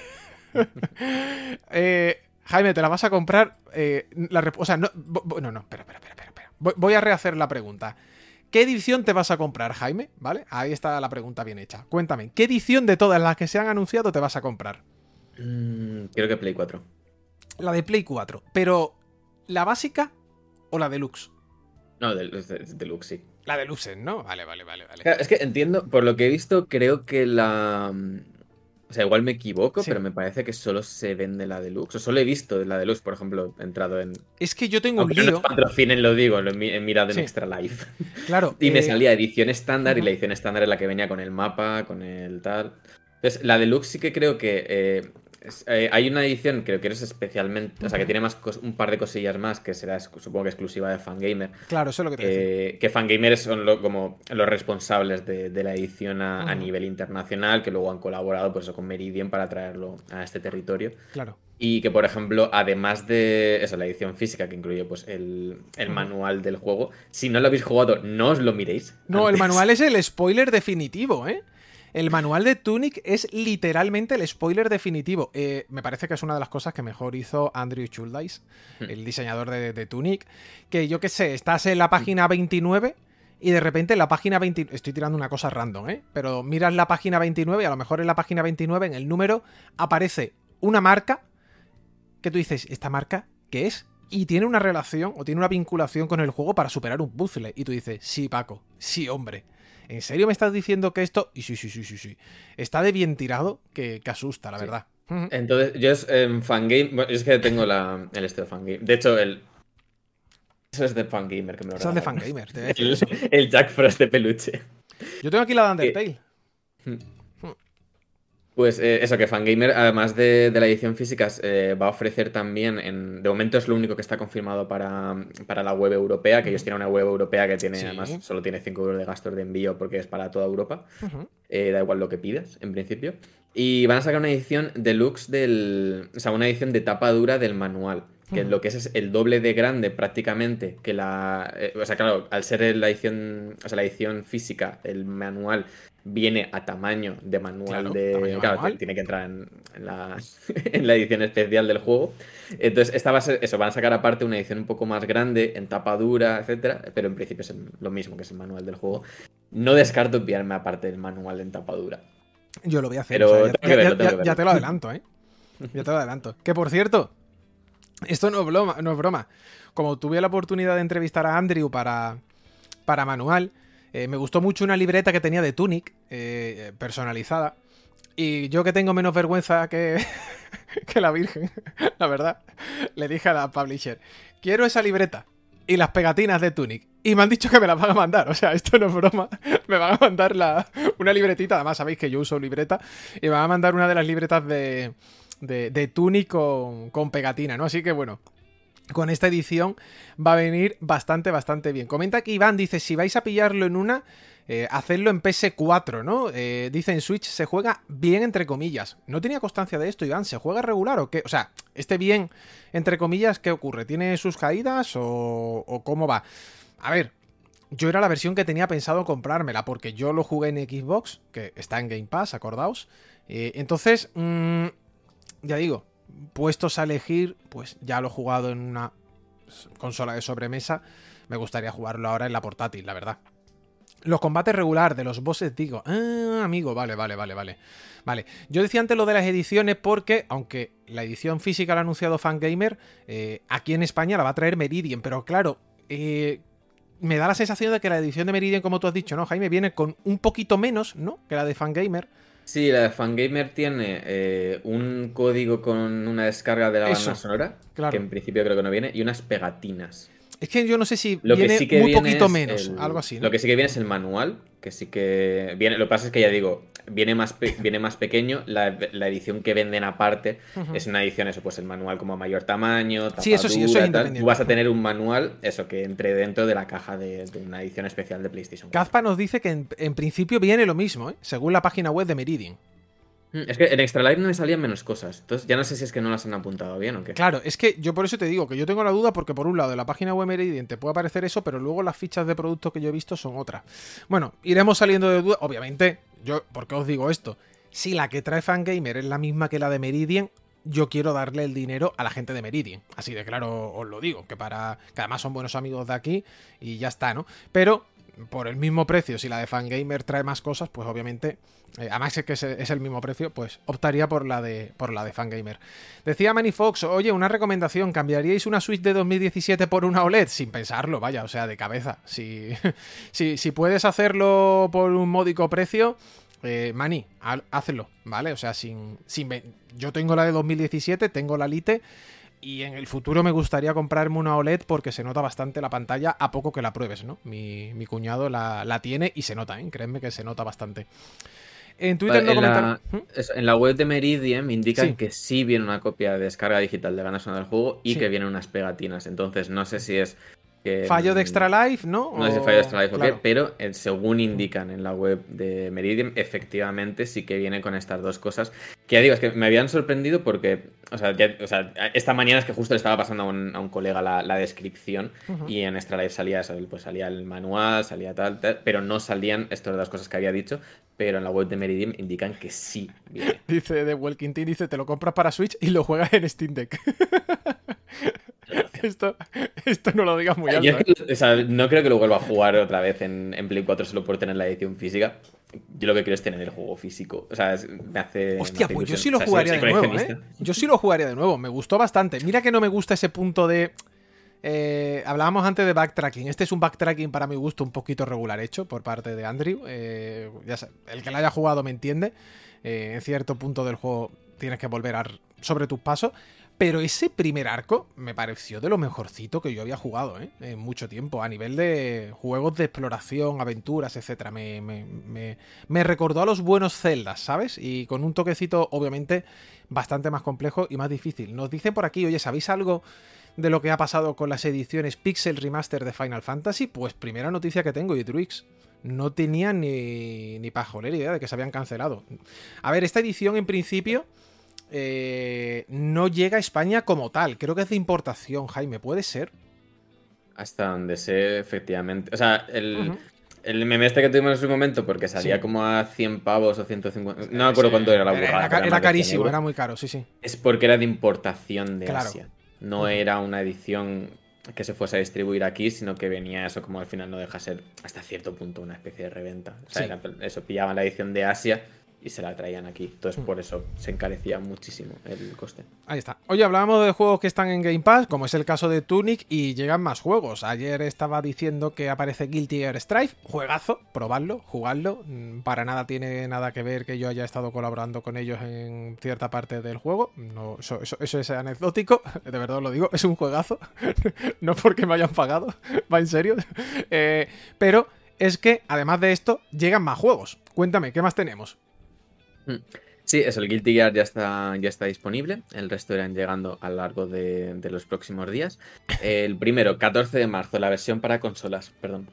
eh, Jaime, ¿te la vas a comprar? Eh, la rep- o sea, no, no, no, espera, espera, espera, espera. Voy, voy a rehacer la pregunta. ¿Qué edición te vas a comprar, Jaime? ¿Vale? Ahí está la pregunta bien hecha. Cuéntame, ¿qué edición de todas las que se han anunciado te vas a comprar? Mm, creo que Play cuatro. La de Play cuatro. Pero, ¿la básica o la deluxe? No, Deluxe, de, Deluxe, sí. La deluxe, ¿no? Vale, vale, vale, vale. Claro, es que entiendo, por lo que he visto, creo que la... O sea, igual me equivoco, Sí. pero me parece que solo se vende la Deluxe. O solo he visto la Deluxe, por ejemplo, he entrado en... Es que yo tengo un Aunque no lío. nos patrocinen, lo digo, lo he mirado en Sí. Extra Life. Claro. Y me eh, salía edición estándar, Ujú. y la edición estándar es la que venía con el mapa, con el tal. Entonces, la Deluxe sí que creo que eh, es- eh, hay una edición, creo que es especialmente, o sea, que tiene más cos- un par de cosillas más, que será esc- supongo que exclusiva de Fangamer. Claro, eso es lo que te decía. Eh, que Fangamer son lo- como los responsables de, de la edición a, a Ujú. nivel internacional, que luego han colaborado pues, eso, con Meridian para traerlo a este territorio. Claro. Y que, por ejemplo, además de eso, la edición física, que incluye pues, el, el Ujú. manual del juego, si no lo habéis jugado, no os lo miréis. No, el antes. manual es el spoiler definitivo, ¿eh? El manual de Tunic es literalmente el spoiler definitivo. Eh, me parece que es una de las cosas que mejor hizo Andrew Schuldice, Hmm. el diseñador de, de Tunic. Que yo qué sé, estás en la página veintinueve y de repente en la página veinte... Estoy tirando una cosa random, ¿eh? Pero miras la página veintinueve y a lo mejor en la página veintinueve, en el número, aparece una marca que tú dices, ¿esta marca qué es? Y tiene una relación o tiene una vinculación con el juego para superar un puzzle. Y tú dices, sí, Paco, sí, hombre. ¿En serio me estás diciendo que esto...? Y sí, sí, sí, sí, sí. Está de bien tirado que, que asusta, la Sí. verdad. Entonces, yo es en Fangame. Bueno, es que tengo la, el este de Fangame. De hecho, el. Eso es de Fangamer que me lo Eso es de regalaron. Fangamer, te voy a decir eso. el, el Jack Frost de peluche. Yo tengo aquí la de Undertale. Pues eh, eso, que Fangamer, además de, de la edición física, eh, va a ofrecer también, en, de momento es lo único que está confirmado para, para la web europea, que ellos tienen una web europea que tiene, Sí. además, solo tiene cinco euros de gastos de envío porque es para toda Europa. Uh-huh. Eh, da igual lo que pidas, en principio. Y van a sacar una edición deluxe del... O sea, una edición de tapa dura del manual. Que Ujú. lo que es es el doble de grande prácticamente que la... eh, o sea, claro, al ser la edición... O sea, la edición física, el manual viene a tamaño de manual Claro, de... tamaño claro, manual. tiene que entrar en, en la, en la edición especial del juego. Entonces, esta va a ser... Eso, van a sacar aparte una edición un poco más grande, en tapa dura, etcétera. Pero en principio es el- lo mismo que es el manual del juego. No descarto enviarme aparte el manual en tapa dura. Yo lo voy a hacer. Pero o sea, ya, tengo que ya- verlo, ya- tengo que ya verlo. te lo adelanto, ¿eh? Ya te lo adelanto. Que por cierto, esto no es broma. No es broma. Como tuve la oportunidad de entrevistar a Andrew para, para Manual, eh, me gustó mucho una libreta que tenía de Tunic, eh, personalizada. Y yo que tengo menos vergüenza que, que la Virgen, la verdad, le dije a la publisher, quiero esa libreta y las pegatinas de Tunic. Y me han dicho que me las van a mandar. O sea, esto no es broma. Me van a mandar la, una libretita. Además, sabéis que yo uso libreta. Y me van a mandar una de las libretas de, de, de Tunic con, con pegatina, ¿no? Así que bueno, con esta edición va a venir bastante, bastante bien. Comenta que Iván dice, si vais a pillarlo en una, eh, hacedlo en P S cuatro, ¿no? Eh, dice en Switch se juega bien, entre comillas. No tenía constancia de esto, Iván. ¿Se juega regular o qué? O sea, este bien, entre comillas, ¿qué ocurre? ¿Tiene sus caídas o, o cómo va? A ver, yo era la versión que tenía pensado comprármela, porque yo lo jugué en Xbox, que está en Game Pass, acordaos. Eh, entonces, mmm, ya digo, puestos a elegir, pues ya lo he jugado en una consola de sobremesa. Me gustaría jugarlo ahora en la portátil, la verdad. Los combates regular de los bosses, digo, ah, amigo, vale, vale, vale, vale. Vale, yo decía antes lo de las ediciones porque, aunque la edición física la ha anunciado Fangamer, eh, aquí en España la va a traer Meridian, pero claro, eh, me da la sensación de que la edición de Meridian, como tú has dicho, ¿no, Jaime? Viene con un poquito menos, ¿no? Que la de Fangamer. Sí, la de Fangamer tiene eh, un código con una descarga de la Eso, banda sonora, claro. que en principio creo que no viene, y unas pegatinas. Es que yo no sé si Lo viene que sí que muy viene poquito es menos, el- algo así, ¿no? Lo que sí que viene es el manual, que sí que viene. Lo que pasa es que ya digo, viene más, pe- viene más pequeño. La, la edición que venden aparte Ujú. es una edición, eso, pues el manual como a mayor tamaño, Sí, eso sí, eso es tapadura, tal. independiente. Tú vas a tener un manual, eso, que entre dentro de la caja de, de una edición especial de PlayStation cuatro. Kazpa nos dice que en, en principio viene lo mismo, ¿eh? Según la página web de Meridian. Es que en Extra Life no me salían menos cosas. Entonces ya no sé si es que no las han apuntado bien o qué. Claro, es que yo por eso te digo que yo tengo la duda porque por un lado en la página web Meridian te puede aparecer eso, pero luego las fichas de productos que yo he visto son otras. Bueno, iremos saliendo de dudas. Obviamente, yo, ¿por qué os digo esto? Si la que trae Fangamer es la misma que la de Meridian, yo quiero darle el dinero a la gente de Meridian. Así de claro os lo digo, que para que además son buenos amigos de aquí y ya está, ¿no? Pero por el mismo precio, si la de Fangamer trae más cosas, pues obviamente, eh, además es que es, es el mismo precio, pues optaría por la de por la de Fangamer. Decía Manifox, oye, una recomendación, ¿cambiaríais una Switch de dos mil diecisiete por una O L E D? Sin pensarlo, vaya, o sea, de cabeza. Si, si, si puedes hacerlo por un módico precio, eh, Mani, ha- hazlo, ¿vale? O sea, sin, sin... ve- Yo tengo la de dos mil diecisiete, tengo la Lite, y en el futuro me gustaría comprarme una O L E D porque se nota bastante la pantalla a poco que la pruebes, ¿no? Mi, mi cuñado la, la tiene y se nota, ¿eh? Créeme que se nota bastante. En Twitter Vale, no en, comentaron... la, ¿Mm? eso, en la web de Meridian me indican Sí. que sí viene una copia de descarga digital de banda sonora del juego y Sí. que vienen unas pegatinas. Entonces no sé si es que, Fallo de mm, Extra Life, ¿no? No sé si O- fallo de Extra Life o qué, claro. pero eh, según indican en la web de Meridian, efectivamente sí que viene con estas dos cosas. Que ya digo, es que me habían sorprendido porque, o sea, ya- o sea, esta mañana es que justo le estaba pasando a un, a un colega la, la descripción Ujú. y en Extra Life salía eso, pues salía el manual, salía tal, tal, pero no salían estas dos cosas que había dicho, pero en la web de Meridian indican que sí viene. Dice The Walking Team, dice, te lo compras para Switch y lo juegas en Steam Deck. esto, esto no lo digas muy alto. Yo es que, ¿eh? o sea, no creo que lo vuelva a jugar otra vez en, en Play cuatro solo por tener la edición física. Yo lo que quiero es tener el juego físico. O sea, es- me hace. Hostia, me hace pues yo ilusión. sí lo O sea, jugaría soy- de soy nuevo, ¿eh? coleccionista. Yo sí lo jugaría de nuevo, me gustó bastante. Mira que no me gusta ese punto de... eh, hablábamos antes de backtracking. Este es un backtracking para mi gusto un poquito regular hecho por parte de Andrew. Eh, ya sé, el que lo haya jugado me entiende. Eh, en cierto punto del juego tienes que volver a r- sobre tus pasos. Pero ese primer arco me pareció de lo mejorcito que yo había jugado, ¿eh? En mucho tiempo, a nivel de juegos de exploración, aventuras, etcétera. Me, me, me, me recordó a los buenos Zeldas, ¿sabes? Y con un toquecito, obviamente, bastante más complejo y más difícil. Nos dicen por aquí, oye, ¿sabéis algo de lo que ha pasado con las ediciones Pixel Remaster de Final Fantasy? Pues primera noticia que tengo, y Druix. No tenía ni, ni pajolera idea de que se habían cancelado. A ver, esta edición en principio... Eh, no llega a España como tal. Creo que es de importación, Jaime. ¿Puede ser? Hasta donde sé, efectivamente. O sea, el, Ujú. el meme este que tuvimos en su momento, porque salía Sí. como a cien pavos o ciento cincuenta. No me acuerdo Sí, cuánto era la Era, burrada. era, pero era más de cien carísimo, euros. era muy caro, sí, sí. Es porque era de importación de Claro. Asia. No Ujú. era una edición que se fuese a distribuir aquí, sino que venía eso, como al final no deja ser hasta cierto punto una especie de reventa. O sea, Sí. era- eso, pillaban la edición de Asia y se la traían aquí. Entonces, Mm. por eso se encarecía muchísimo el coste. Ahí está. Oye, hablábamos de juegos que están en Game Pass, como es el caso de Tunic, y llegan más juegos. Ayer estaba diciendo que aparece Guilty Gear Strive, juegazo, probadlo, jugadlo. Mm, Para nada tiene nada que ver que yo haya estado colaborando con ellos en cierta parte del juego. No, eso, eso, eso es anecdótico, de verdad os lo digo, es un juegazo. No porque me hayan pagado, va en serio. Eh, pero es que, además de esto, llegan más juegos. Cuéntame, ¿qué más tenemos? Mm. Sí, eso, el Guilty Gear ya está, ya está disponible. El resto irán llegando a lo largo de, de los próximos días. El primero, catorce de marzo, la versión para consolas, perdón,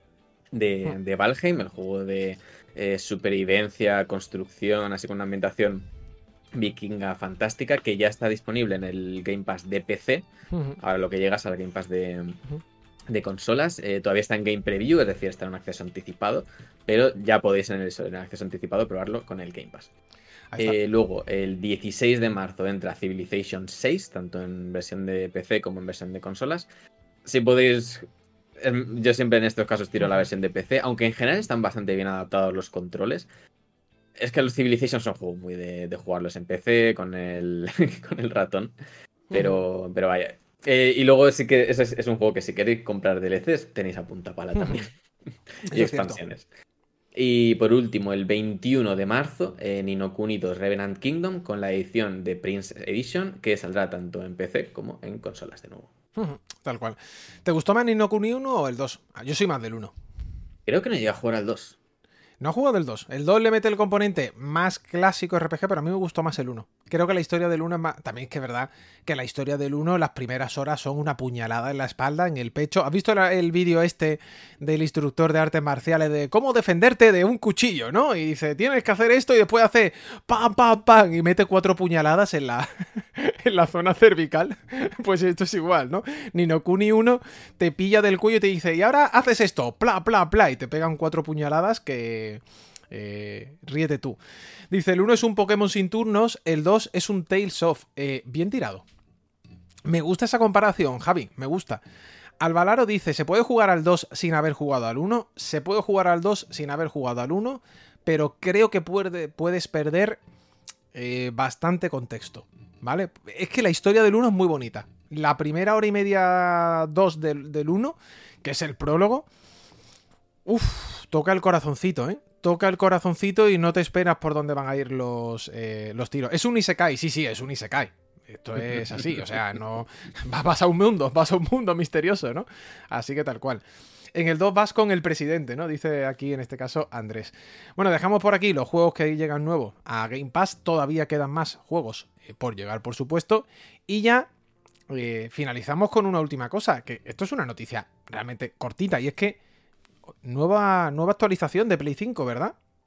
de, de Valheim, el juego de eh, supervivencia, construcción, así con una ambientación vikinga fantástica, que ya está disponible en el Game Pass de P C. Ujú. Ahora lo que llegas al Game Pass de, de consolas. Eh, todavía está en Game Preview, es decir, está en un acceso anticipado, pero ya podéis en el, en el acceso anticipado probarlo con el Game Pass. Ahí está. Eh, luego, el dieciséis de marzo entra Civilization seis, tanto en versión de P C como en versión de consolas. Si podéis... em, Yo siempre en estos casos tiro la versión de P C, aunque en general están bastante bien adaptados los controles. Es que los Civilization son juegos muy de, de jugarlos en P C con el, con el ratón. Pero, pero vaya. Eh, y luego sí que es, es un juego que si queréis comprar D L Cs tenéis a punta pala también. Eso Y es cierto. expansiones. Y por último, el veintiuno de marzo, en Ni no Kuni dos Revenant Kingdom, con la edición de Prince Edition, que saldrá tanto en P C como en consolas de nuevo. Ujú, tal cual. ¿Te gustó más Ni no Kuni uno o el dos? Ah, yo soy más del uno. Creo que no llega a jugar al dos. No he jugado del dos. El dos le mete el componente más clásico R P G, pero a mí me gustó más el uno. Creo que la historia del uno es más... También es que es verdad que la historia del uno, las primeras horas son una puñalada en la espalda, en el pecho. ¿Has visto la- el vídeo este del instructor de artes marciales de cómo defenderte de un cuchillo, ¿no? Y dice, tienes que hacer esto y después hace pam, pam, pam y mete cuatro puñaladas en la, en la zona cervical. Pues esto es igual, ¿no? Ni no Kuni uno te pilla del cuello y te dice, y ahora haces esto, pla, pla, pla, y te pegan cuatro puñaladas que... Eh, ríete tú. Dice, el uno es un Pokémon sin turnos, el dos es un Tales of. Eh, bien tirado. Me gusta esa comparación, Javi, me gusta. Alvalaro dice, ¿se puede jugar al dos sin haber jugado al uno? Se puede jugar al dos sin haber jugado al uno, pero creo que puede, puedes perder eh, bastante contexto, ¿vale? Es que la historia del uno es muy bonita. La primera hora y media, dos del, del uno, que es el prólogo, uff, toca el corazoncito, ¿eh? Toca el corazoncito y no te esperas por dónde van a ir los, eh, los tiros. Es un Isekai, sí, sí, es un Isekai. Esto es así, o sea, no... Vas a un mundo, vas a un mundo misterioso, ¿no? Así que tal cual. En el dos vas con el presidente, ¿no? Dice aquí, en este caso, Andrés. Bueno, dejamos por aquí los juegos que llegan nuevos a Game Pass. Todavía quedan más juegos eh, por llegar, por supuesto. Y ya eh, finalizamos con una última cosa, que esto es una noticia realmente cortita, y es que nueva, nueva actualización de Play cinco, ¿verdad?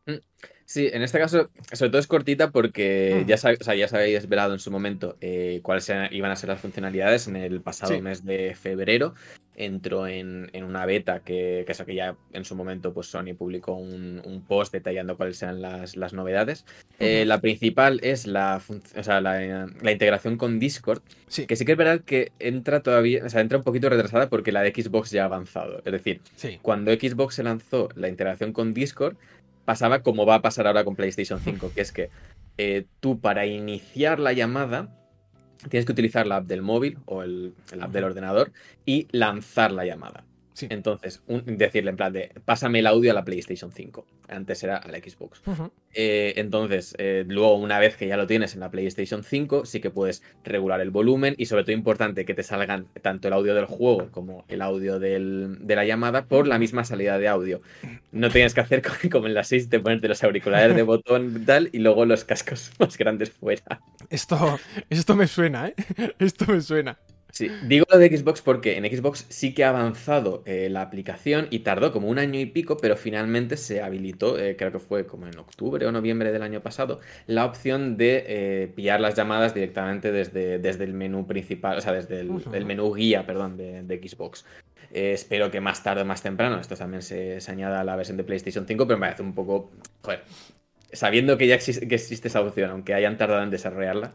Sí, en este caso, sobre todo es cortita porque Mm. ya, sab- o sea, ya se habéis desvelado en su momento eh, cuáles eran- iban a ser las funcionalidades. En el pasado Sí. mes de febrero entró en, en una beta que, que, eso, que ya en su momento pues Sony publicó un, un post detallando cuáles eran las, las novedades. Eh, Ujú. La principal es la, fun- o sea, la, la integración con Discord, Sí, que sí que es verdad que entra todavía, o sea, entra un poquito retrasada porque la de Xbox ya ha avanzado. Es decir, sí. cuando Xbox se lanzó la integración con Discord, pasaba como va a pasar ahora con PlayStation cinco, que es que eh, tú para iniciar la llamada tienes que utilizar la app del móvil o el, el app del ordenador y lanzar la llamada. Sí. Entonces, un- decirle en plan de, pásame el audio a la PlayStation cinco. Antes era a la Xbox. Ujú. Eh, entonces, eh, luego una vez que ya lo tienes en la PlayStation cinco, sí que puedes regular el volumen y sobre todo importante que te salgan tanto el audio del juego como el audio del- de la llamada por la misma salida de audio. No tienes que hacer como- como en la seis de ponerte los auriculares de botón y tal y luego los cascos más grandes fuera. Esto, esto me suena, ¿eh? Esto me suena. Sí, digo lo de Xbox porque en Xbox sí que ha avanzado eh, la aplicación y tardó como un año y pico, pero finalmente se habilitó, eh, creo que fue como en octubre o noviembre del año pasado, la opción de eh, pillar las llamadas directamente desde, desde el menú principal, o sea, desde el, Ujú. el menú guía, perdón, de, de Xbox. Eh, espero que más tarde o más temprano esto también se, se añada a la versión de PlayStation cinco, pero me parece un poco, joder, sabiendo que ya existe, que existe esa opción, aunque hayan tardado en desarrollarla.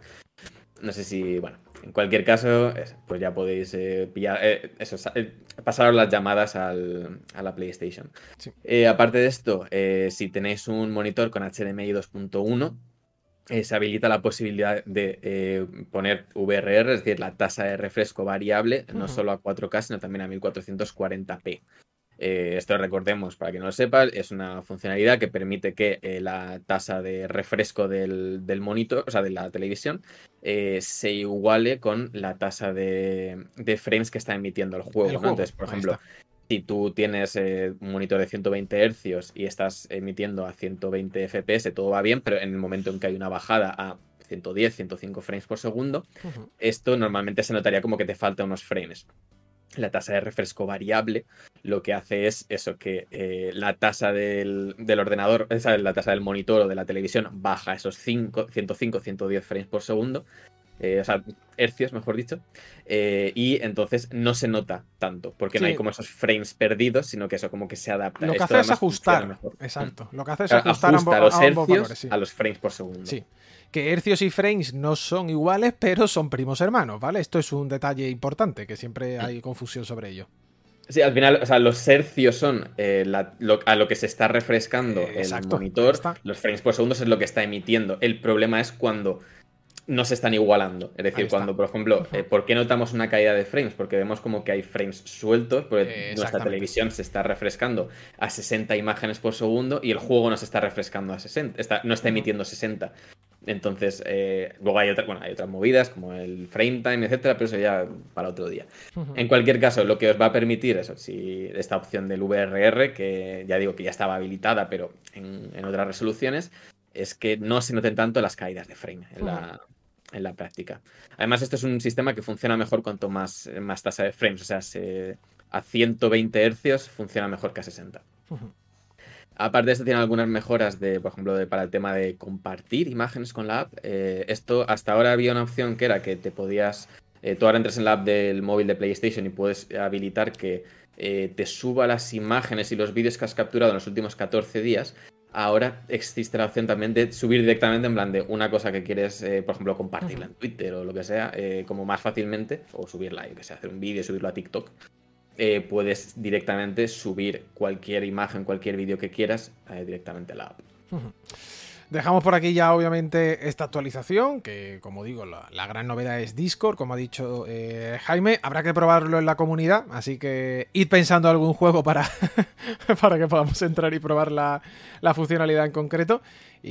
No sé si, bueno, en cualquier caso, es- pues ya podéis eh, pillar, eh, eso, sa- eh, pasaros las llamadas al- a la PlayStation. Sí. Eh, aparte de esto, eh, si tenéis un monitor con H D M I dos punto uno, eh, se habilita la posibilidad de eh, poner V R R, es decir, la tasa de refresco variable, no Ujú. solo a cuatro K, sino también a mil cuatrocientos cuarenta p. Eh, esto recordemos, para que no lo sepa, es una funcionalidad que permite que eh, la tasa de refresco del, del monitor, o sea, de la televisión, eh, se iguale con la tasa de, de frames que está emitiendo el juego, El ¿no? juego, Entonces, por ahí ejemplo, está. si tú tienes eh, un monitor de ciento veinte hercios y estás emitiendo a ciento veinte F P S, todo va bien, pero en el momento en que hay una bajada a ciento diez, ciento cinco frames por segundo, Ujú. esto normalmente se notaría como que te falta unos frames. La tasa de refresco variable lo que hace es eso, que eh, la tasa del, del ordenador, esa, la tasa del monitor o de la televisión baja esos cinco, ciento cinco, ciento diez frames por segundo, eh, o sea, hercios, mejor dicho, eh, y entonces no se nota tanto, porque no hay Sí. como esos frames perdidos, sino que eso como que se adapta. Lo que Esto hace es además funciona ajustar. mejor. Exacto. Lo que hace es Claro, ajustar ajusta ambo- los a ambos hercios valores, sí. a los frames por segundo. Sí. Que hercios y frames no son iguales, pero son primos hermanos, ¿vale? Esto es un detalle importante, que siempre hay confusión sobre ello. Sí, al final, o sea, los hercios son eh, la- lo- a lo que se está refrescando Eh, el exacto, ahí monitor, está. los frames por segundo es lo que está emitiendo. El problema es cuando no se están igualando. Es Ahí decir, está. cuando, por ejemplo, Ujú. eh, ¿por qué notamos una caída de frames? Porque vemos como que hay frames sueltos, porque Eh, nuestra exactamente. televisión se está refrescando a sesenta imágenes por segundo y el juego no se está refrescando a sesenta, está, no está Ujú. emitiendo sesenta. Entonces, eh, luego hay, otra, bueno, hay otras movidas como el frame time, etcétera, pero eso ya para otro día. Ujú. En cualquier caso, lo que os va a permitir eso, si esta opción del V R R, que ya digo que ya estaba habilitada, pero en, en otras resoluciones, es que no se noten tanto las caídas de frame en la, en la práctica. Además, esto es un sistema que funciona mejor cuanto más, más tasa de frames, o sea, se- a ciento veinte hercios funciona mejor que a sesenta. Ujú. Aparte de esto, tiene algunas mejoras de, por ejemplo, de, para el tema de compartir imágenes con la app. Eh, esto, hasta ahora había una opción que era que te podías. Eh, tú ahora entras en la app del móvil de PlayStation y puedes habilitar que eh, te suba las imágenes y los vídeos que has capturado en los últimos catorce días. Ahora existe la opción también de subir directamente en plan de una cosa que quieres, eh, por ejemplo, compartirla en Twitter o lo que sea, eh, como más fácilmente, o subirla, yo que sé, hacer un vídeo, subirlo a TikTok. Eh, puedes directamente subir cualquier imagen, cualquier vídeo que quieras eh, directamente a la app. Ujú. Dejamos por aquí ya obviamente esta actualización, que como digo, la, la gran novedad es Discord, como ha dicho eh, Jaime. Habrá que probarlo en la comunidad, así que id pensando algún juego para, para que podamos entrar y probar la, la funcionalidad en concreto.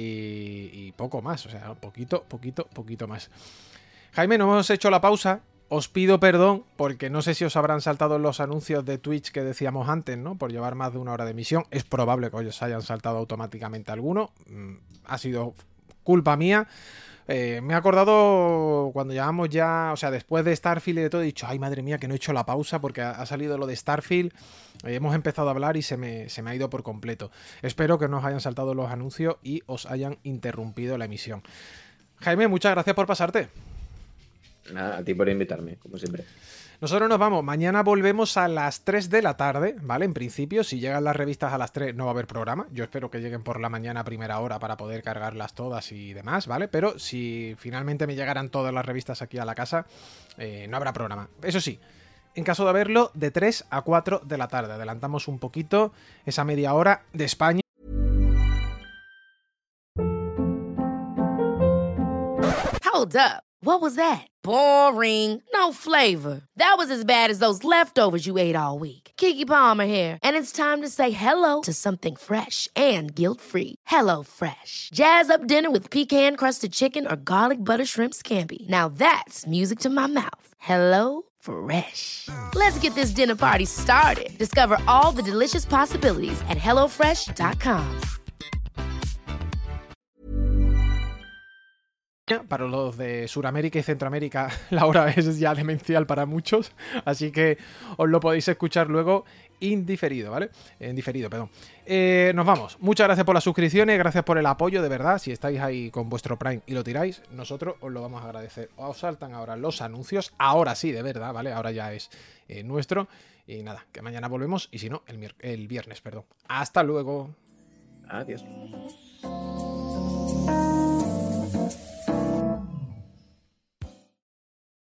Y, y poco más, o sea, poquito, poquito, poquito más. Jaime, no hemos hecho la pausa. Os pido perdón porque no sé si os habrán saltado los anuncios de Twitch que decíamos antes, ¿no? Por llevar más de una hora de emisión. Es probable que os hayan saltado automáticamente alguno. Mm, Ha sido culpa mía. Eh, me he acordado cuando llevamos ya, o sea, después de Starfield y de todo, he dicho, ay madre mía, que no he hecho la pausa porque ha, ha salido lo de Starfield, eh, hemos empezado a hablar y se me, se me ha ido por completo. Espero que no os hayan saltado los anuncios y os hayan interrumpido la emisión. Jaime, muchas gracias por pasarte. Nada, a ti por invitarme, como siempre. Nosotros nos vamos, mañana volvemos a las tres de la tarde, ¿vale? En principio, si llegan las revistas a las tres no va a haber programa. Yo espero que lleguen por la mañana a primera hora para poder cargarlas todas y demás, ¿vale? Pero si finalmente me llegaran todas las revistas aquí a la casa, eh, no habrá programa. Eso sí, en caso de haberlo, de tres a cuatro de la tarde. Adelantamos un poquito esa media hora de España. Hold up. What was that? Boring. No flavor. That was as bad as those leftovers you ate all week. Keke Palmer here, and it's time to say hello to something fresh and guilt-free. Hello Fresh. Jazz up dinner with pecan-crusted chicken or garlic butter shrimp scampi. Now that's music to my mouth. Hello Fresh. Let's get this dinner party started. Discover all the delicious possibilities at hello fresh dot com. Para los de Sudamérica y Centroamérica la hora es ya demencial para muchos, así que os lo podéis escuchar luego indiferido, ¿vale? En diferido, perdón. Eh, nos vamos. Muchas gracias por las suscripciones, gracias por el apoyo, de verdad. Si estáis ahí con vuestro Prime y lo tiráis, nosotros os lo vamos a agradecer. Os saltan ahora los anuncios, ahora sí, de verdad, ¿vale? Ahora ya es eh, nuestro. Y nada, que mañana volvemos, y si no, el, el viernes, perdón. Hasta luego. Adiós.